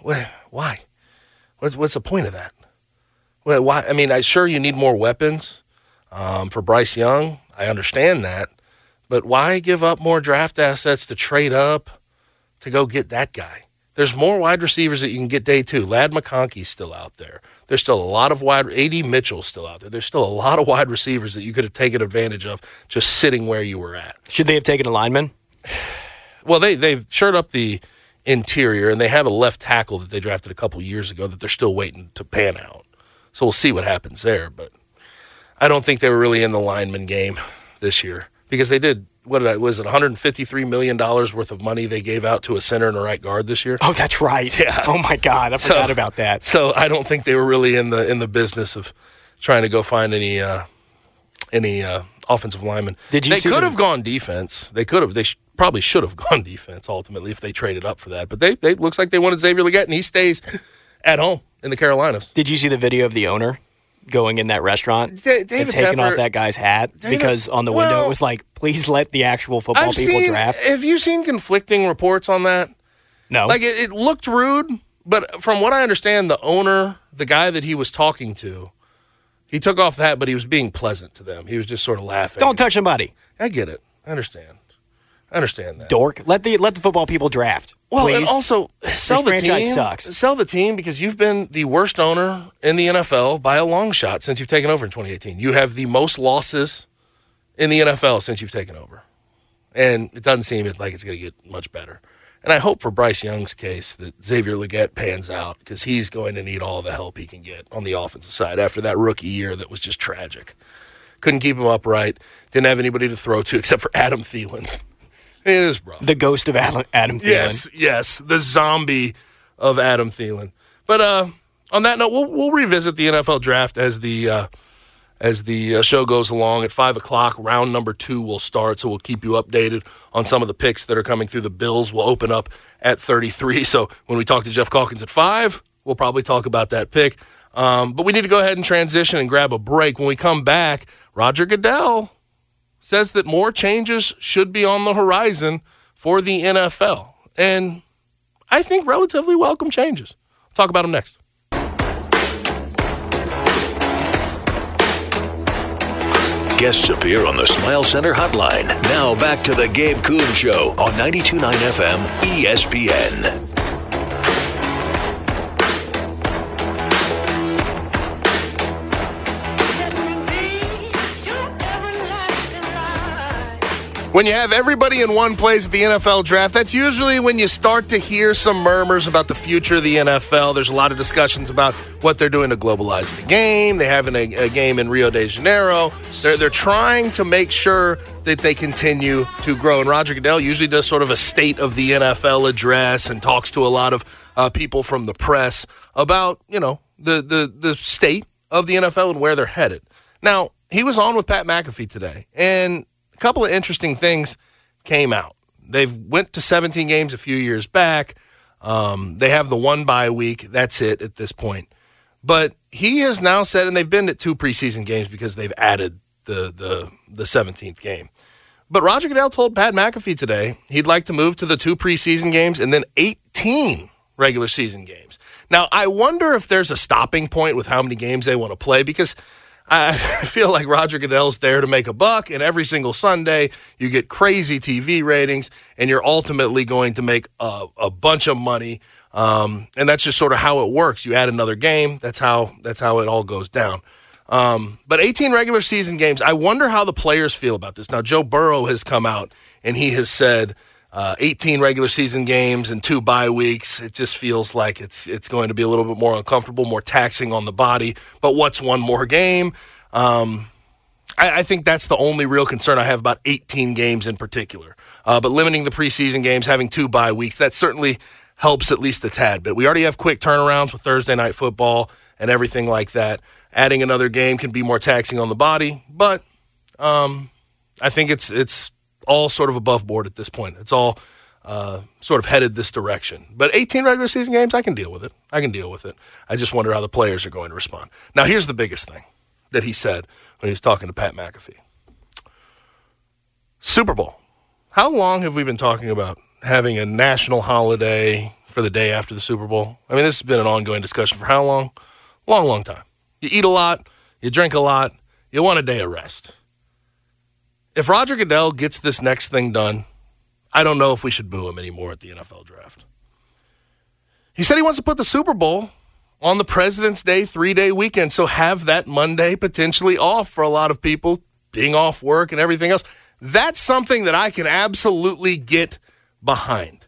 Speaker 9: Why? What's, what's the point of that? Well, why? I mean, I sure you need more weapons um, for Bryce Young. I understand that. But why give up more draft assets to trade up to go get that guy? There's more wide receivers that you can get day two. Ladd McConkey's still out there. There's still a lot of wide – A D Mitchell's still out there. There's still a lot of wide receivers that you could have taken advantage of just sitting where you were at.
Speaker 10: Should they have taken a lineman?
Speaker 9: Well, they, they've shored up the interior, and they have a left tackle that they drafted a couple years ago that they're still waiting to pan out. So we'll see what happens there. But I don't think they were really in the lineman game this year because they did – what did I, was it one hundred fifty-three million dollars worth of money they gave out to a center and a right guard this year?
Speaker 10: Oh, that's right.
Speaker 9: Yeah.
Speaker 10: Oh, my God. I forgot
Speaker 9: so,
Speaker 10: about that.
Speaker 9: So I don't think they were really in the in the business of trying to go find any uh, any uh, offensive linemen.
Speaker 10: Did you
Speaker 9: they
Speaker 10: see
Speaker 9: could
Speaker 10: the-
Speaker 9: have gone defense. They could have. They sh- probably should have gone defense ultimately if they traded up for that. But they, they looks like they wanted Xavier Legette, and he stays at home in the Carolinas.
Speaker 10: Did you see the video of the owner going in that restaurant
Speaker 9: D-
Speaker 10: and
Speaker 9: David
Speaker 10: taking
Speaker 9: Tepper,
Speaker 10: off that guy's hat
Speaker 9: David,
Speaker 10: because on the
Speaker 9: well,
Speaker 10: window it was like, please let the actual football
Speaker 9: I've
Speaker 10: people
Speaker 9: seen,
Speaker 10: draft?
Speaker 9: Have you seen conflicting reports on that?
Speaker 10: No.
Speaker 9: Like, it, it looked rude, but from what I understand, the owner, the guy that he was talking to, he took off the hat, but he was being pleasant to them. He was just sort of laughing.
Speaker 10: Don't touch somebody.
Speaker 9: I get it. I understand. I understand that.
Speaker 10: Dork. Let the let the football people draft.
Speaker 9: Well,
Speaker 10: please.
Speaker 9: and also sell
Speaker 10: This
Speaker 9: the
Speaker 10: franchise
Speaker 9: team.
Speaker 10: sucks.
Speaker 9: Sell the team because you've been the worst owner in the N F L by a long shot since you've taken over in twenty eighteen. You have the most losses in the N F L since you've taken over, and it doesn't seem like it's going to get much better. And I hope for Bryce Young's case that Xavier Legette pans out because he's going to need all the help he can get on the offensive side after that rookie year that was just tragic. Couldn't keep him upright. Didn't have anybody to throw to except for Adam Thielen. It is rough.
Speaker 10: The ghost of Adam, Adam Thielen.
Speaker 9: Yes, yes, the zombie of Adam Thielen. But uh, on that note, we'll we'll revisit the N F L draft as the uh, as the uh, show goes along. At five o'clock, round number two will start, so we'll keep you updated on some of the picks that are coming through. The Bills will open up at thirty-three, so when we talk to Jeff Calkins at five, we'll probably talk about that pick. Um, but we need to go ahead and transition and grab a break. When we come back, Roger Goodell says that more changes should be on the horizon for the N F L. And I think relatively welcome changes. I'll talk about them next.
Speaker 6: Guests appear on the Smile Center hotline. Now back to the Gabe Kuhn Show on ninety-two point nine F M E S P N.
Speaker 9: When you have everybody in one place at the N F L draft, that's usually when you start to hear some murmurs about the future of the N F L. There's a lot of discussions about what they're doing to globalize the game. They have a, a game in Rio de Janeiro. They're, they're trying to make sure that they continue to grow. And Roger Goodell usually does sort of a state of the N F L address and talks to a lot of uh, people from the press about, you know, the, the, the state of the N F L and where they're headed. Now, he was on with Pat McAfee today, and a couple of interesting things came out. They've went to seventeen games a few years back. Um, they have the one bye week. That's it at this point. But he has now said, and they've been at two preseason games because they've added the the the seventeenth game. But Roger Goodell told Pat McAfee today he'd like to move to the two preseason games and then eighteen regular season games. Now, I wonder if there's a stopping point with how many games they want to play, because I feel like Roger Goodell's there to make a buck, and every single Sunday you get crazy T V ratings, and you're ultimately going to make a, a bunch of money, um, and that's just sort of how it works. You add another game, that's how that's how it all goes down. Um, but eighteen regular season games, I wonder how the players feel about this. Now, Joe Burrow has come out, and he has said uh, eighteen regular season games and two bye weeks. It just feels like it's it's going to be a little bit more uncomfortable, more taxing on the body. But what's one more game? Um, I, I think that's the only real concern I have about eighteen games in particular. Uh, but limiting the preseason games, having two bye weeks, that certainly helps at least a tad bit. We already have quick turnarounds with Thursday Night Football and everything like that. Adding another game can be more taxing on the body, but um, I think it's it's all sort of above board at this point. It's all uh, sort of headed this direction. But eighteen regular season games, I can deal with it. I can deal with it. I just wonder how the players are going to respond. Now, here's the biggest thing that he said when he was talking to Pat McAfee. Super Bowl. How long have we been talking about having a national holiday for the day after the Super Bowl? I mean, this has been an ongoing discussion for how long? Long, long time. You eat a lot, you drink a lot, you want a day of rest. If Roger Goodell gets this next thing done, I don't know if we should boo him anymore at the N F L draft. He said he wants to put the Super Bowl on the President's Day three-day weekend, so have that Monday potentially off for a lot of people, being off work and everything else. That's something that I can absolutely get behind.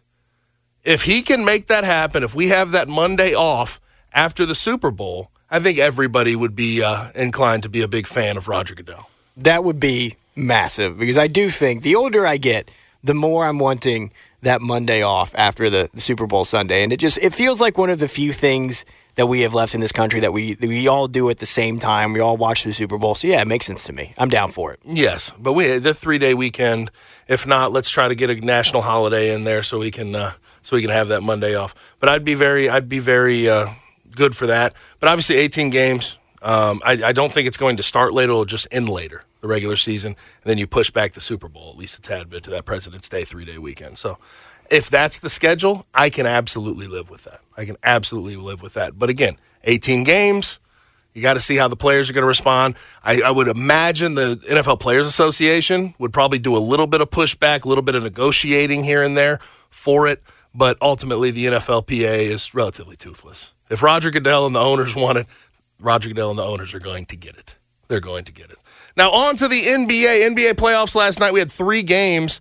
Speaker 9: If he can make that happen, if we have that Monday off after the Super Bowl, I think everybody would be uh, inclined to be a big fan of Roger Goodell.
Speaker 10: That would be massive, because I do think the older I get, the more I'm wanting that Monday off after the, the Super Bowl Sunday. And it just it feels like one of the few things that we have left in this country that we that we all do at the same time. We all watch the Super Bowl. So, yeah, it makes sense to me. I'm down for it.
Speaker 9: Yes, but we the three-day weekend, if not, let's try to get a national holiday in there so we can uh, so we can have that Monday off. But I'd be very I'd be very uh, good for that. But obviously eighteen games, um, I, I don't think it's going to start later. It'll just end later, the regular season, and then you push back the Super Bowl at least a tad bit to that President's Day three-day weekend. So if that's the schedule, I can absolutely live with that. I can absolutely live with that. But again, eighteen games, you got to see how the players are going to respond. I, I would imagine the N F L Players Association would probably do a little bit of pushback, a little bit of negotiating here and there for it. But ultimately, the N F L P A is relatively toothless. If Roger Goodell and the owners want it, Roger Goodell and the owners are going to get it. They're going to get it. Now, on to the N B A. N B A playoffs last night. We had three games.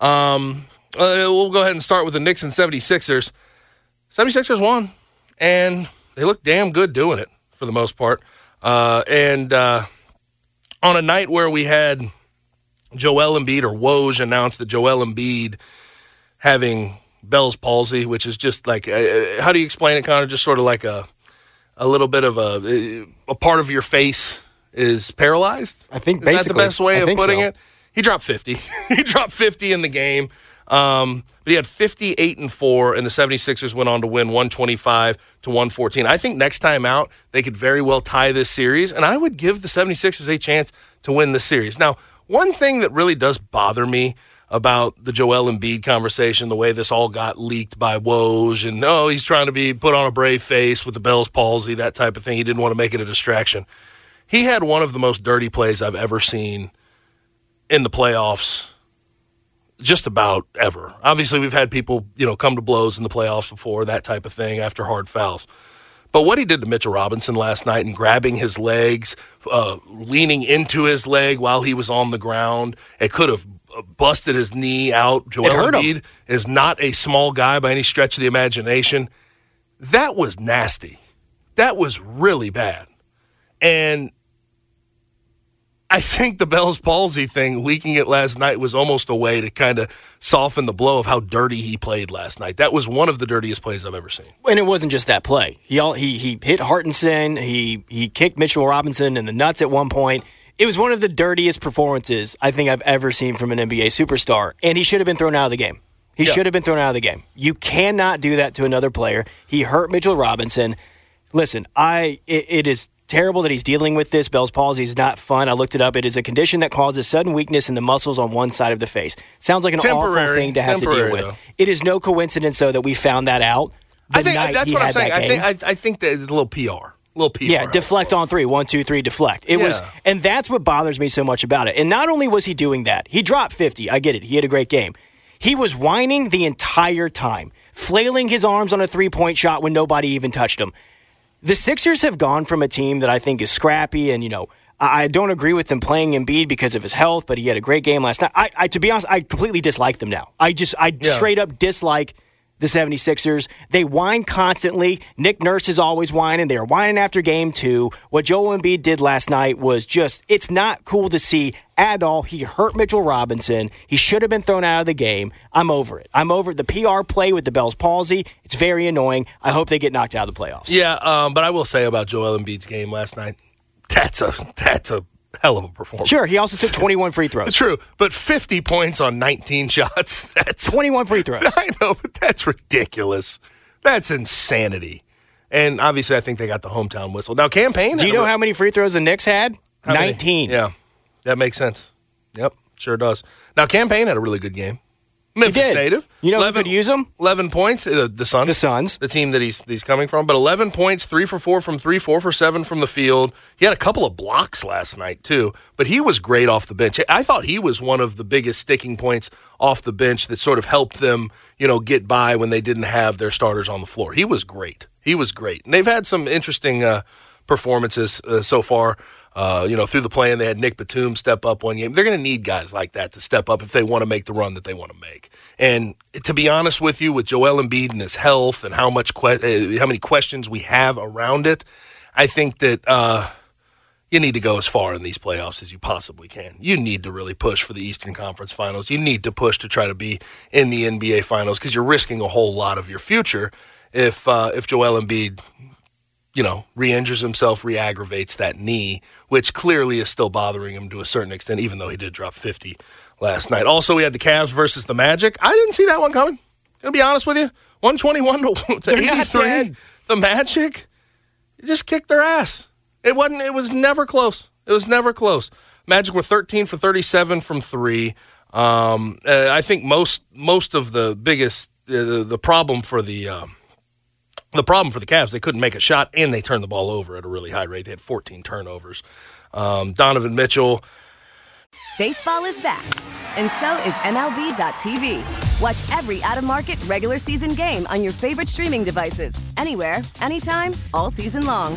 Speaker 9: Um, uh, we'll go ahead and start with the Knicks and seventy-sixers. seventy-sixers won, and they looked damn good doing it for the most part. Uh, and uh, on a night where we had Joel Embiid, or Woj, announced that Joel Embiid having Bell's palsy, which is just like, uh, how do you explain it, Connor? Just sort of like a a little bit of a a part of your face is paralyzed.
Speaker 10: I think
Speaker 9: is
Speaker 10: basically.
Speaker 9: Is that the best way
Speaker 10: I
Speaker 9: of putting
Speaker 10: so.
Speaker 9: it? He dropped fifty. He dropped fifty in the game. Um, but he had fifty-eight and four, and the seventy-sixers went on to win one twenty-five to one fourteen. I think next time out, they could very well tie this series, and I would give the seventy-sixers a chance to win this series. Now, one thing that really does bother me about the Joel Embiid conversation, the way this all got leaked by Woj, and, oh, he's trying to be put on a brave face with the Bell's palsy, that type of thing. He didn't want to make it a distraction. He had one of the most dirty plays I've ever seen in the playoffs, just about ever. Obviously, we've had people, you know, come to blows in the playoffs before, that type of thing, after hard fouls. But what he did to Mitchell Robinson last night and grabbing his legs, uh, leaning into his leg while he was on the ground, it could have busted his knee out. Joel Embiid is not a small guy by any stretch of the imagination. That was nasty. That was really bad. And I think the Bell's palsy thing, leaking it last night, was almost a way to kind of soften the blow of how dirty he played last night. That was one of the dirtiest plays I've ever seen.
Speaker 10: And it wasn't just that play. He all, he he hit Hartenson. He he kicked Mitchell Robinson in the nuts at one point. It was one of the dirtiest performances I think I've ever seen from an N B A superstar. And he should have been thrown out of the game. He yeah. should have been thrown out of the game. You cannot do that to another player. He hurt Mitchell Robinson. Listen, I it, it is terrible that he's dealing with this. Bell's palsy is not fun. I looked it up. It is a condition that causes sudden weakness in the muscles on one side of the face. Sounds like an
Speaker 9: Temporary.
Speaker 10: awful thing to have to deal with.
Speaker 9: Though.
Speaker 10: It is no coincidence, though, that we found that out the
Speaker 9: I think
Speaker 10: night
Speaker 9: that's
Speaker 10: he
Speaker 9: what
Speaker 10: had
Speaker 9: I'm saying.
Speaker 10: that
Speaker 9: I
Speaker 10: game.
Speaker 9: think I, I think that it's a little P R. A little P R.
Speaker 10: Yeah, deflect on three. One, two, three, deflect. It
Speaker 9: yeah.
Speaker 10: was, and that's what bothers me so much about it. And not only was he doing that, he dropped fifty. I get it. He had a great game. He was whining the entire time, flailing his arms on a three-point shot when nobody even touched him. The Sixers have gone from a team that I think is scrappy, and, you know, I don't agree with them playing Embiid because of his health, but he had a great game last night. I, I to be honest, I completely dislike them now. I just, I yeah. straight up dislike the seventy-sixers. They whine constantly. Nick Nurse is always whining. They're whining after game two. What Joel Embiid did last night was just, it's not cool to see at all. He hurt Mitchell Robinson. He should have been thrown out of the game. I'm over it. I'm over it. The P R play with the Bell's palsy. It's very annoying. I hope they get knocked out of the playoffs.
Speaker 9: Yeah, um, but I will say about Joel Embiid's game last night, that's a that's a hell of a performance.
Speaker 10: Sure, he also took twenty-one free throws.
Speaker 9: True, but fifty points on nineteen shots, that's...
Speaker 10: twenty-one free throws.
Speaker 9: I know, but that's ridiculous. That's insanity. And obviously, I think they got the hometown whistle. Now, Cam Payne...
Speaker 10: Do you know how many free throws the Knicks had?
Speaker 9: How
Speaker 10: nineteen.
Speaker 9: Many? Yeah, that makes sense. Yep, sure does. Now, Cam Payne had a really good game. Memphis native.
Speaker 10: You know eleven, who could use him?
Speaker 9: eleven points. Uh, the Suns.
Speaker 10: The Suns.
Speaker 9: The team that he's he's coming from. But eleven points, three for four from three, four for seven from the field. He had a couple of blocks last night, too. But he was great off the bench. I thought he was one of the biggest sticking points off the bench that sort of helped them, you know, get by when they didn't have their starters on the floor. He was great. He was great. And they've had some interesting uh, performances uh, so far. Uh, you know, through the play-in, they had Nick Batum step up one game. They're going to need guys like that to step up if they want to make the run that they want to make. And to be honest with you, with Joel Embiid and his health and how much que- uh, how many questions we have around it, I think that uh, you need to go as far in these playoffs as you possibly can. You need to really push for the Eastern Conference Finals. You need to push to try to be in the N B A Finals because you're risking a whole lot of your future if uh, if Joel Embiid – you know, re-injures himself, re-aggravates that knee, which clearly is still bothering him to a certain extent, even though he did drop fifty last night. Also, we had the Cavs versus the Magic. I didn't see that one coming. Gonna be honest with you. one twenty-one to eighty-three. The Magic just kicked their ass. It wasn't, it was never close. It was never close. Magic were thirteen for thirty-seven from three. Um, uh, I think most most of the biggest, uh, the, the problem for the... Um, The problem for the Cavs, they couldn't make a shot, and they turned the ball over at a really high rate. They had fourteen turnovers. Um, Donovan Mitchell.
Speaker 13: Baseball is back, and so is M L B dot T V. Watch every out-of-market regular season game on your favorite streaming devices, anywhere, anytime, all season long.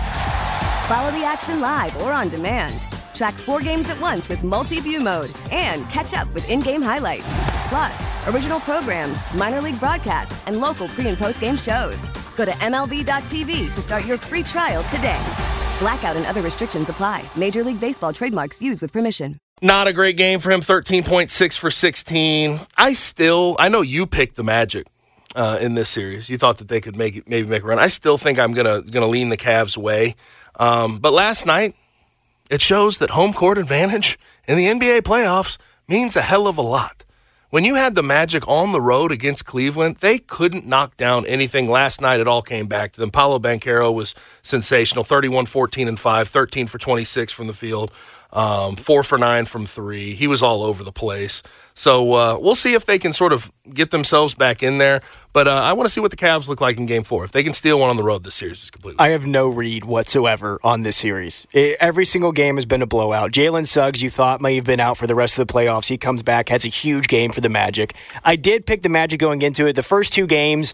Speaker 13: Follow the action live or on demand. Track four games at once with multi-view mode and catch up with in-game highlights. Plus, original programs, minor league broadcasts, and local pre- and post-game shows. Go to M L B dot T V to start your free trial today. Blackout and other restrictions apply. Major League Baseball trademarks used with permission.
Speaker 9: Not a great game for him, thirteen point six for sixteen. I still, I know you picked the Magic uh, in this series. You thought that they could make maybe make a run. I still think I'm gonna gonna lean the Cavs' way. Um, but last night, it shows that home court advantage in the N B A playoffs means a hell of a lot. When you had the Magic on the road against Cleveland, they couldn't knock down anything. Last night, it all came back to them. Paolo Banchero was sensational, thirty-one, fourteen, and five, thirteen for twenty-six from the field, um, four for nine from three. He was all over the place. So uh, we'll see if they can sort of get themselves back in there. But uh, I want to see what the Cavs look like in Game four. If they can steal one on the road, this series is completely.
Speaker 10: I have no read whatsoever on this series. It, every single game has been a blowout. Jalen Suggs, you thought may have been out for the rest of the playoffs. He comes back, has a huge game for the Magic. I did pick the Magic going into it. The first two games,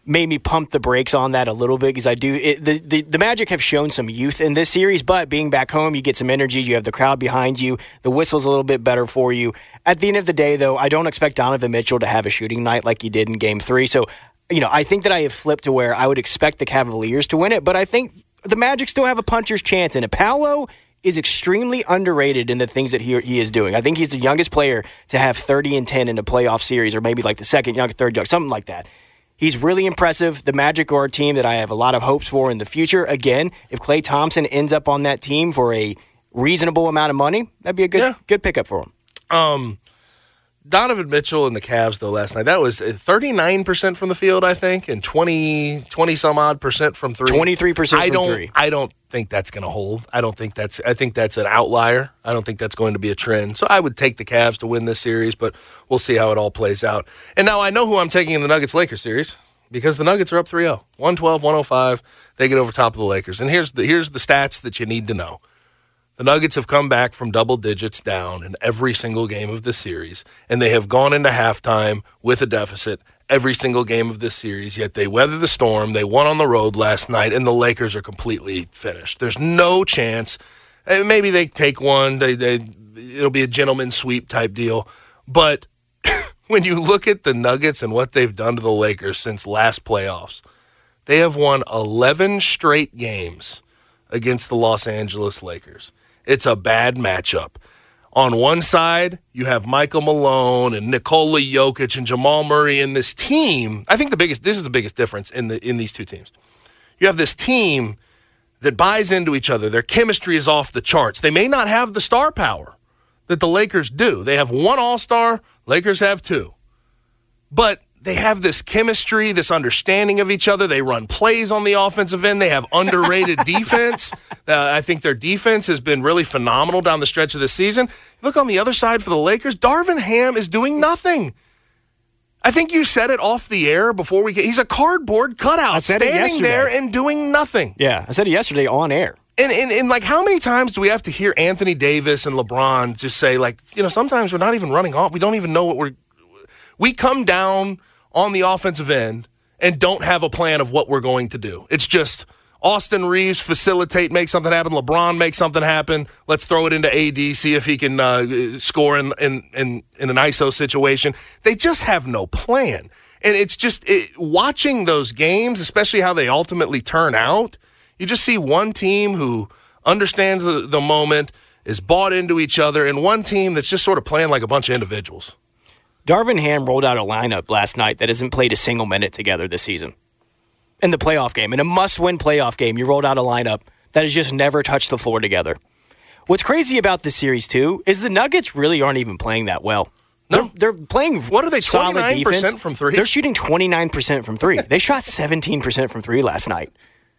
Speaker 10: made me pump the brakes on that a little bit because I do. It, the, the the Magic have shown some youth in this series, but being back home, you get some energy. You have the crowd behind you. The whistle's a little bit better for you. At the end of the day, though, I don't expect Donovan Mitchell to have a shooting night like he did in Game Three. So, you know, I think that I have flipped to where I would expect the Cavaliers to win it, but I think the Magic still have a puncher's chance in it. Paolo is extremely underrated in the things that he he is doing. I think he's the youngest player to have thirty and ten in a playoff series, or maybe like the second young, third young, something like that. He's really impressive. The Magic are a team that I have a lot of hopes for in the future. Again, if Klay Thompson ends up on that team for a reasonable amount of money, that'd be a good yeah. good pickup for him.
Speaker 9: Um, Donovan Mitchell and the Cavs, though, last night, that was thirty-nine percent from the field, I think, and twenty, twenty-some-odd percent from three.
Speaker 10: twenty-three percent
Speaker 9: I
Speaker 10: from
Speaker 9: don't,
Speaker 10: three.
Speaker 9: I don't think that's going to hold. I don't think that's – I think that's an outlier. I don't think that's going to be a trend. So I would take the Cavs to win this series, but we'll see how it all plays out. And now I know who I'm taking in the Nuggets-Lakers series because the Nuggets are up three oh. one twelve, one oh five. They get over top of the Lakers. And here's the here's the stats that you need to know. The Nuggets have come back from double digits down in every single game of this series, and they have gone into halftime with a deficit every single game of this series, yet they weathered the storm. They won on the road last night, and the Lakers are completely finished. There's no chance. Maybe they take one. They, they, it'll be a gentleman's sweep type deal. But when you look at the Nuggets and what they've done to the Lakers since last playoffs, they have won eleven straight games against the Los Angeles Lakers. It's a bad matchup. On one side, you have Michael Malone and Nikola Jokic and Jamal Murray in this team. I think the biggest this is the biggest difference in the in these two teams. You have this team that buys into each other. Their chemistry is off the charts. They may not have the star power that the Lakers do. They have one all-star, Lakers have two. But they have this chemistry, this understanding of each other. They run plays on the offensive end. They have underrated defense. Uh, I think their defense has been really phenomenal down the stretch of the season. Look on the other side for the Lakers. Darvin Ham is doing nothing. I think you said it off the air before we get. He's a cardboard cutout standing there and doing nothing.
Speaker 10: Yeah, I said it yesterday on air.
Speaker 9: And, and, and, like, how many times do we have to hear Anthony Davis and LeBron just say, like, you know, sometimes we're not even running off. We don't even know what we're – we come down – on the offensive end and don't have a plan of what we're going to do. It's just Austin Reeves facilitate, make something happen. LeBron make something happen. Let's throw it into A D, see if he can uh, score in, in in in an I S O situation. They just have no plan. And it's just it, watching those games, especially how they ultimately turn out, you just see one team who understands the, the moment, is bought into each other, and one team that's just sort of playing like a bunch of individuals.
Speaker 10: Darvin Ham rolled out a lineup last night that hasn't played a single minute together this season. In the playoff game, in a must-win playoff game, you rolled out a lineup that has just never touched the floor together. What's crazy about this series, too, is the Nuggets really aren't even playing that well.
Speaker 9: No.
Speaker 10: They're, they're playing
Speaker 9: what are they,
Speaker 10: solid
Speaker 9: twenty-nine percent
Speaker 10: defense.
Speaker 9: From three?
Speaker 10: They're shooting twenty-nine percent from three. They shot seventeen percent from three last night.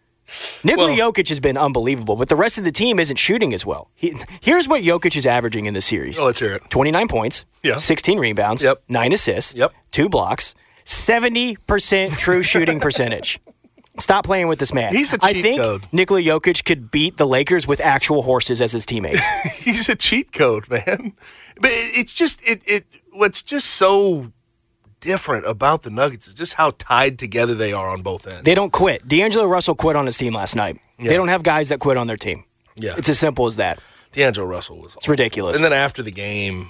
Speaker 10: Nikola well, Jokic has been unbelievable, but the rest of the team isn't shooting as well. He, here's what Jokic is averaging in the series.
Speaker 9: Oh, let's hear it.
Speaker 10: twenty-nine points,
Speaker 9: yeah.
Speaker 10: sixteen rebounds,
Speaker 9: yep.
Speaker 10: nine assists,
Speaker 9: yep.
Speaker 10: two blocks, seventy percent true shooting percentage. Stop playing with this man.
Speaker 9: He's a cheat
Speaker 10: I think
Speaker 9: code.
Speaker 10: Nikola Jokic could beat the Lakers with actual horses as his teammates.
Speaker 9: He's a cheat code, man. But it's just it it what's just so different about the Nuggets is just how tied together they are on both ends.
Speaker 10: They don't quit. D'Angelo Russell quit on his team last night. Yeah. They don't have guys that quit on their team.
Speaker 9: Yeah.
Speaker 10: It's as simple as that.
Speaker 9: D'Angelo Russell was
Speaker 10: It's ridiculous.
Speaker 9: And then after the game,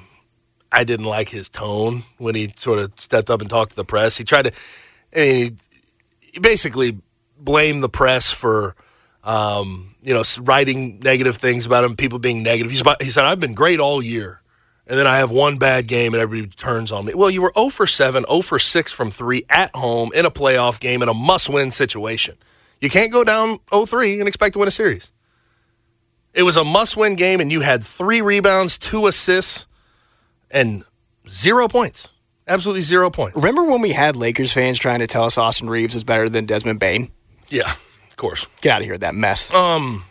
Speaker 9: I didn't like his tone when he sort of stepped up and talked to the press. He tried to I mean, he basically blamed the press for um, you know, writing negative things about him, people being negative. He's about, he said, I've been great all year. And then I have one bad game and everybody turns on me. Well, you were zero for seven, zero for six from three at home in a playoff game in a must-win situation. You can't go down oh three and expect to win a series. It was a must-win game, and you had three rebounds, two assists, and zero points. Absolutely zero points.
Speaker 10: Remember when we had Lakers fans trying to tell us Austin Reeves is better than Desmond Bane?
Speaker 9: Yeah, of course.
Speaker 10: Get out of here, that mess.
Speaker 9: Um,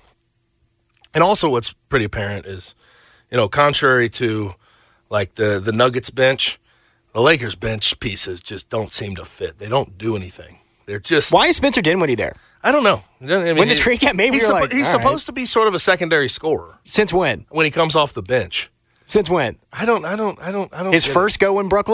Speaker 9: and also what's pretty apparent is, you know, contrary to like the, the Nuggets bench, the Lakers bench pieces just don't seem to fit. They don't do anything. They're just...
Speaker 10: Why is Spencer Dinwiddie there?
Speaker 9: I don't know. I mean,
Speaker 10: when the trade got made, we
Speaker 9: he's,
Speaker 10: were
Speaker 9: suppo-
Speaker 10: like,
Speaker 9: he's supposed right. to be sort of a secondary scorer.
Speaker 10: Since when?
Speaker 9: When he comes off the bench.
Speaker 10: Since when?
Speaker 9: I don't. I don't. I don't. I don't.
Speaker 10: His first
Speaker 9: it.
Speaker 10: go in Brooklyn.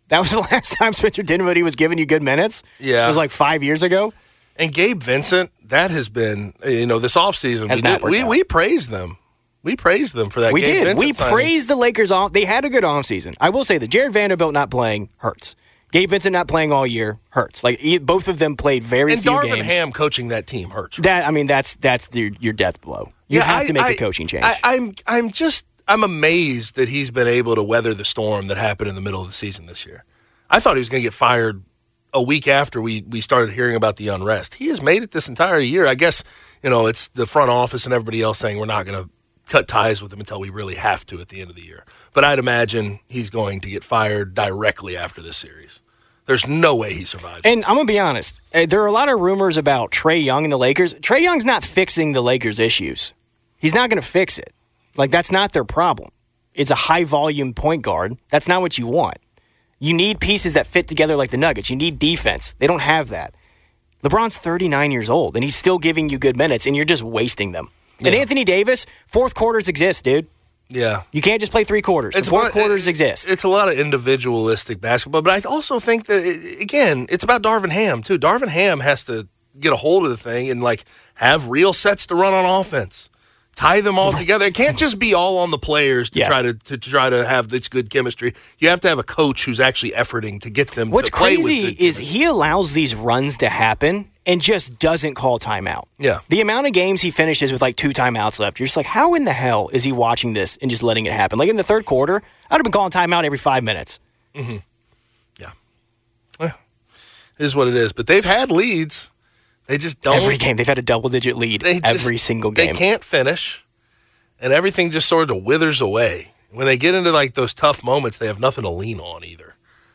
Speaker 10: That was the last time Spencer Dinwiddie was giving you good minutes.
Speaker 9: Yeah.
Speaker 10: It was like five years ago.
Speaker 9: And Gabe Vincent, that has been, you know, this offseason,
Speaker 10: Has
Speaker 9: we,
Speaker 10: not
Speaker 9: did,
Speaker 10: worked
Speaker 9: we,
Speaker 10: out.
Speaker 9: we praised them. We praised them for that
Speaker 10: We
Speaker 9: Gabe
Speaker 10: did.
Speaker 9: Vincent
Speaker 10: We
Speaker 9: signing.
Speaker 10: praised the Lakers off. They had a good offseason. I will say that Jared Vanderbilt not playing hurts. Gabe Vincent not playing all year hurts. Like e- both of them played very
Speaker 9: And
Speaker 10: few
Speaker 9: Darvin
Speaker 10: games.
Speaker 9: Ham coaching that team hurts.
Speaker 10: That I mean, that's that's the, your death blow. You
Speaker 9: Yeah,
Speaker 10: have
Speaker 9: I-
Speaker 10: to make
Speaker 9: I-
Speaker 10: a coaching change.
Speaker 9: I, I'm I'm just I'm amazed that he's been able to weather the storm that happened in the middle of the season this year. I thought he was going to get fired a week after we we started hearing about the unrest. He has made it this entire year. I guess, you know, it's the front office and everybody else saying we're not going to cut ties with him until we really have to at the end of the year. But I'd imagine he's going to get fired directly after this series. There's no way he survives.
Speaker 10: And I'm going to be honest. uh, There are a lot of rumors about Trae Young and the Lakers. Trae Young's not fixing the Lakers' issues. He's not going to fix it. Like, that's not their problem. It's a high-volume point guard. That's not what you want. You need pieces that fit together like the Nuggets. You need defense. They don't have that. LeBron's thirty-nine years old, and he's still giving you good minutes, and you're just wasting them. And
Speaker 9: Yeah.
Speaker 10: Anthony Davis, fourth quarters exist, dude.
Speaker 9: Yeah.
Speaker 10: You can't just play three quarters.
Speaker 9: It's
Speaker 10: the fourth
Speaker 9: one-
Speaker 10: quarters exist.
Speaker 9: It's a lot of individualistic basketball, but I also think that, it, again, it's about Darvin Ham, too. Darvin Ham has to get a hold of the thing and, like, have real sets to run on offense. Tie them all together. It can't just be all on the players to
Speaker 10: Yeah.
Speaker 9: try to, to try to have this good chemistry. You have to have a coach who's actually efforting to get them
Speaker 10: What's
Speaker 9: to play with
Speaker 10: crazy
Speaker 9: good
Speaker 10: is
Speaker 9: chemistry.
Speaker 10: he allows these runs to happen and just doesn't call timeout.
Speaker 9: Yeah.
Speaker 10: The amount of games he finishes with like two timeouts left, you're just like, how in the hell is he watching this and just letting it happen? Like in the third quarter, I'd have been calling timeout every five minutes.
Speaker 9: Mm-hmm. Yeah. Well, it is what it is. But they've had leads. They just don't.
Speaker 10: Every game, they've had a double-digit lead
Speaker 9: They just-
Speaker 10: every single game.
Speaker 9: They can't finish, and everything just sort of withers away. When they get into like those tough moments, they have nothing to lean on either.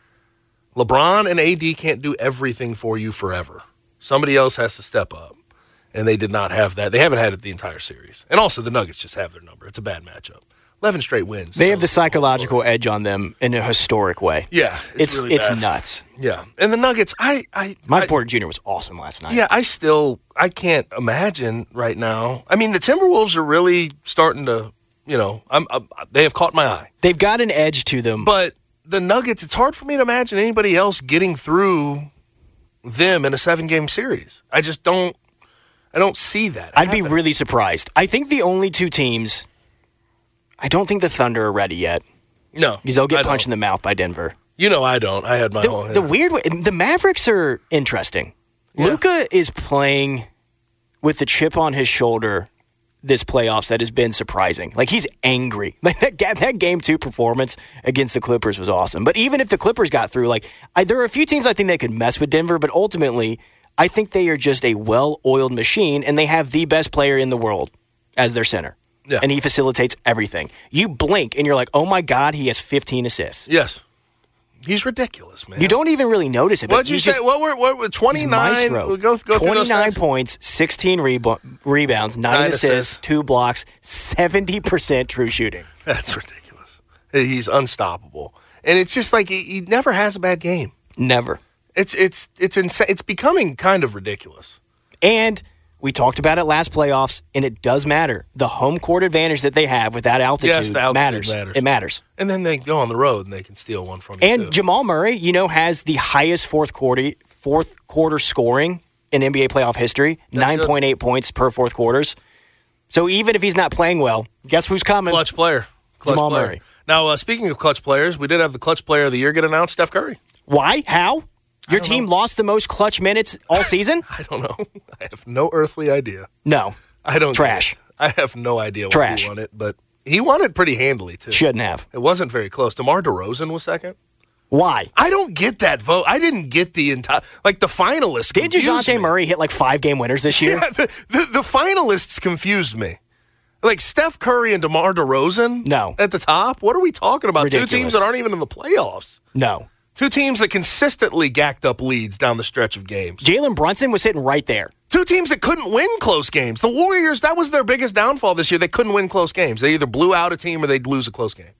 Speaker 9: LeBron and A D can't do everything for you forever. Somebody else has to step up, and they did not have that. They haven't had it the entire series. And also, the Nuggets just have their number. It's a bad matchup. eleven straight wins.
Speaker 10: They have the psychological edge on them in a historic way.
Speaker 9: Yeah,
Speaker 10: It's
Speaker 9: really
Speaker 10: it's
Speaker 9: bad.
Speaker 10: nuts.
Speaker 9: Yeah, and the Nuggets, I, I,
Speaker 10: Mike
Speaker 9: I
Speaker 10: Porter Junior was awesome last night.
Speaker 9: Yeah, I still I can't imagine right now. I mean, the Timberwolves are really starting to, you know, I'm, I'm they have caught my eye.
Speaker 10: They've got an edge to them.
Speaker 9: But the Nuggets, it's hard for me to imagine anybody else getting through them in a seven-game series. I just don't I don't see that.
Speaker 10: I'd be really surprised. I think the only two teams, I don't think the Thunder are ready yet.
Speaker 9: No.
Speaker 10: Because they'll get
Speaker 9: I
Speaker 10: punched
Speaker 9: don't.
Speaker 10: in the mouth by Denver.
Speaker 9: You know I don't. I had my
Speaker 10: The,
Speaker 9: own.
Speaker 10: the weird way, the Mavericks are interesting.
Speaker 9: Yeah.
Speaker 10: Luka is playing with the chip on his shoulder this playoffs that has been surprising. Like, he's angry. Like, that, ga- that game two performance against the Clippers was awesome. But even if the Clippers got through, like, I, there are a few teams I think that could mess with Denver, but ultimately, I think they are just a well-oiled machine, and they have the best player in the world as their center.
Speaker 9: Yeah.
Speaker 10: And he facilitates everything. You blink, and you're like, oh, my God, he has fifteen assists.
Speaker 9: Yes. He's ridiculous, man.
Speaker 10: You don't even really notice it. But
Speaker 9: What'd you
Speaker 10: he's
Speaker 9: say?
Speaker 10: just,
Speaker 9: What were what were twenty-nine?
Speaker 10: He's maestro.
Speaker 9: We'll go, go through those
Speaker 10: twenty-nine
Speaker 9: stats.
Speaker 10: points, sixteen rebo- rebounds, nine,
Speaker 9: Nine
Speaker 10: assists,
Speaker 9: assists.
Speaker 10: two blocks, seventy percent true shooting.
Speaker 9: That's ridiculous. He's unstoppable, and it's just like he, he never has a bad game.
Speaker 10: Never.
Speaker 9: It's it's it's insane. It's becoming kind of ridiculous.
Speaker 10: And we talked about it last playoffs, and it does matter. The home court advantage that they have with that altitude,
Speaker 9: Yes, the altitude
Speaker 10: matters.
Speaker 9: matters.
Speaker 10: It matters.
Speaker 9: And then they go on the road and they can steal one from you.
Speaker 10: And
Speaker 9: too.
Speaker 10: Jamal Murray, you know, has the highest fourth quarter fourth quarter scoring in N B A playoff history, nine point eight points per fourth quarters. So even if he's not playing well, guess who's coming?
Speaker 9: clutch player, clutch
Speaker 10: Jamal
Speaker 9: player.
Speaker 10: Murray.
Speaker 9: Now, uh, speaking of clutch players, we did have the clutch player of the year get announced, Steph Curry.
Speaker 10: Why? How? Your team lost the most clutch minutes all season?
Speaker 9: I don't know. I have no earthly idea.
Speaker 10: No.
Speaker 9: I don't.
Speaker 10: Trash.
Speaker 9: get it. I have no idea why
Speaker 10: Trash.
Speaker 9: he won it, but he won it pretty handily too.
Speaker 10: Shouldn't have.
Speaker 9: It wasn't very close. DeMar DeRozan was second.
Speaker 10: Why?
Speaker 9: I don't get that vote. I didn't get the entire like the finalists.
Speaker 10: Did
Speaker 9: confused
Speaker 10: DeJounte
Speaker 9: me.
Speaker 10: Murray hit like five game winners this year?
Speaker 9: Yeah, the, the the finalists confused me. Like Steph Curry and DeMar DeRozan.
Speaker 10: No.
Speaker 9: At the top. What are we talking about?
Speaker 10: Ridiculous.
Speaker 9: Two teams that aren't even in the playoffs.
Speaker 10: No.
Speaker 9: Two teams that consistently gacked up leads down the stretch of games.
Speaker 10: Jalen Brunson was sitting right there.
Speaker 9: Two teams that couldn't win close games. The Warriors, that was their biggest downfall this year. They couldn't win close games. They either blew out a team or they'd lose a close game.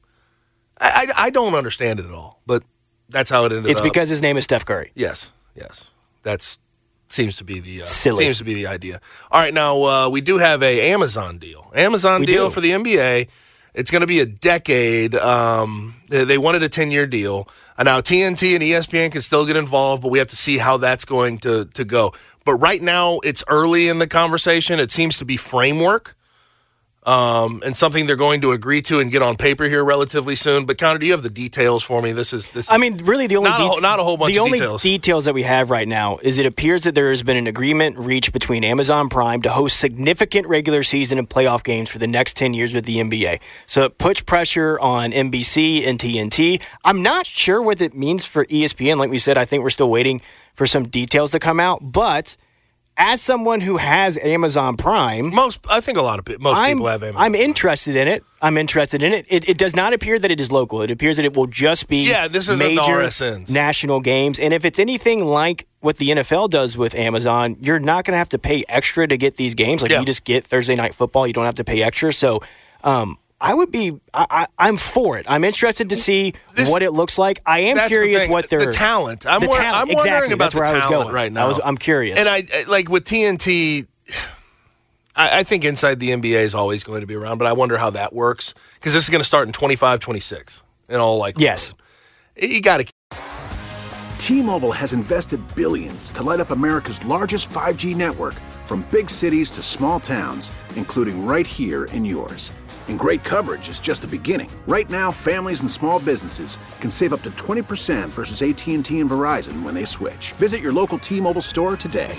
Speaker 9: I, I, I don't understand it at all, but that's how it ended
Speaker 10: It's
Speaker 9: up.
Speaker 10: because his name is Steph Curry.
Speaker 9: Yes, yes. That's seems to be the uh,
Speaker 10: Silly.
Speaker 9: seems to be the idea. All right, now uh, we do have a Amazon deal. Amazon
Speaker 10: We
Speaker 9: deal
Speaker 10: do.
Speaker 9: for the N B A. It's going to be a decade. Um, they, they wanted a ten-year deal. And now T N T and E S P N can still get involved, but we have to see how that's going to, to go. But right now, it's early in the conversation. It seems to be framework. Um, and something they're going to agree to and get on paper here relatively soon. But Connor, do you have the details for me? This is this. Is
Speaker 10: I mean, really, the only
Speaker 9: not,
Speaker 10: det-
Speaker 9: a, not a whole bunch
Speaker 10: the
Speaker 9: of
Speaker 10: only
Speaker 9: details.
Speaker 10: details that we have right now is it appears that there has been an agreement reached between Amazon Prime to host significant regular season and playoff games for the next ten years with the N B A. So it puts pressure on N B C and T N T. I'm not sure what it means for E S P N. Like we said, I think we're still waiting for some details to come out, but. As someone who has Amazon Prime,
Speaker 9: most I think a lot of most
Speaker 10: I'm,
Speaker 9: people have Amazon.
Speaker 10: I'm interested in it. I'm interested in it. it. It does not appear that it is local. It appears that it will just be
Speaker 9: yeah, this isn't
Speaker 10: major
Speaker 9: the R S Ns.
Speaker 10: National games. And if it's anything like what the N F L does with Amazon, you're not going to have to pay extra to get these games. Like yeah. you just get Thursday Night Football. You don't have to pay extra. So um, I would be. I, I, I'm for it. I'm interested to see this, what it looks like. I am curious
Speaker 9: the
Speaker 10: what they're
Speaker 9: the talent. I'm,
Speaker 10: the
Speaker 9: wor-
Speaker 10: talent.
Speaker 9: I'm
Speaker 10: exactly.
Speaker 9: wondering about
Speaker 10: That's where
Speaker 9: the
Speaker 10: I was
Speaker 9: talent
Speaker 10: going
Speaker 9: right now.
Speaker 10: I was, I'm curious.
Speaker 9: And I like with T N T. I, I think inside the N B A is always going to be around, but I wonder how that works because this is going to start in twenty-five, twenty-six in all likelihood.
Speaker 10: Yes,
Speaker 9: you got to.
Speaker 3: T-Mobile has invested billions to light up America's largest five G network, from big cities to small towns, including right here in yours. And great coverage is just the beginning. Right now, families and small businesses can save up to twenty percent versus A T and T and Verizon when they switch. Visit your local T-Mobile store today.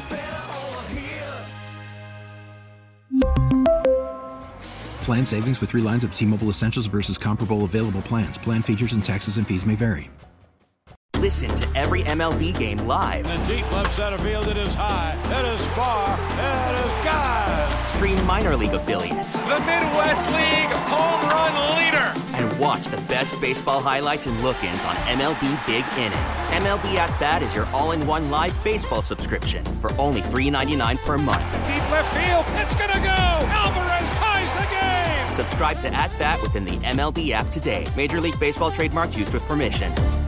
Speaker 4: Plan savings with three lines of T-Mobile Essentials versus comparable available plans. Plan features and taxes and fees may vary.
Speaker 14: Listen to every M L B game live.
Speaker 15: In the deep left center field, it is high, it is far, it is gone.
Speaker 14: Stream minor league affiliates.
Speaker 16: The Midwest League home run leader.
Speaker 14: And watch the best baseball highlights and look-ins on M L B Big Inning. M L B At Bat is your all-in-one live baseball subscription for only three dollars and ninety-nine cents per month.
Speaker 16: Deep left field, it's gonna go. Alvarez ties the game.
Speaker 14: Subscribe to At Bat within the M L B app today. Major League Baseball trademarks used with permission.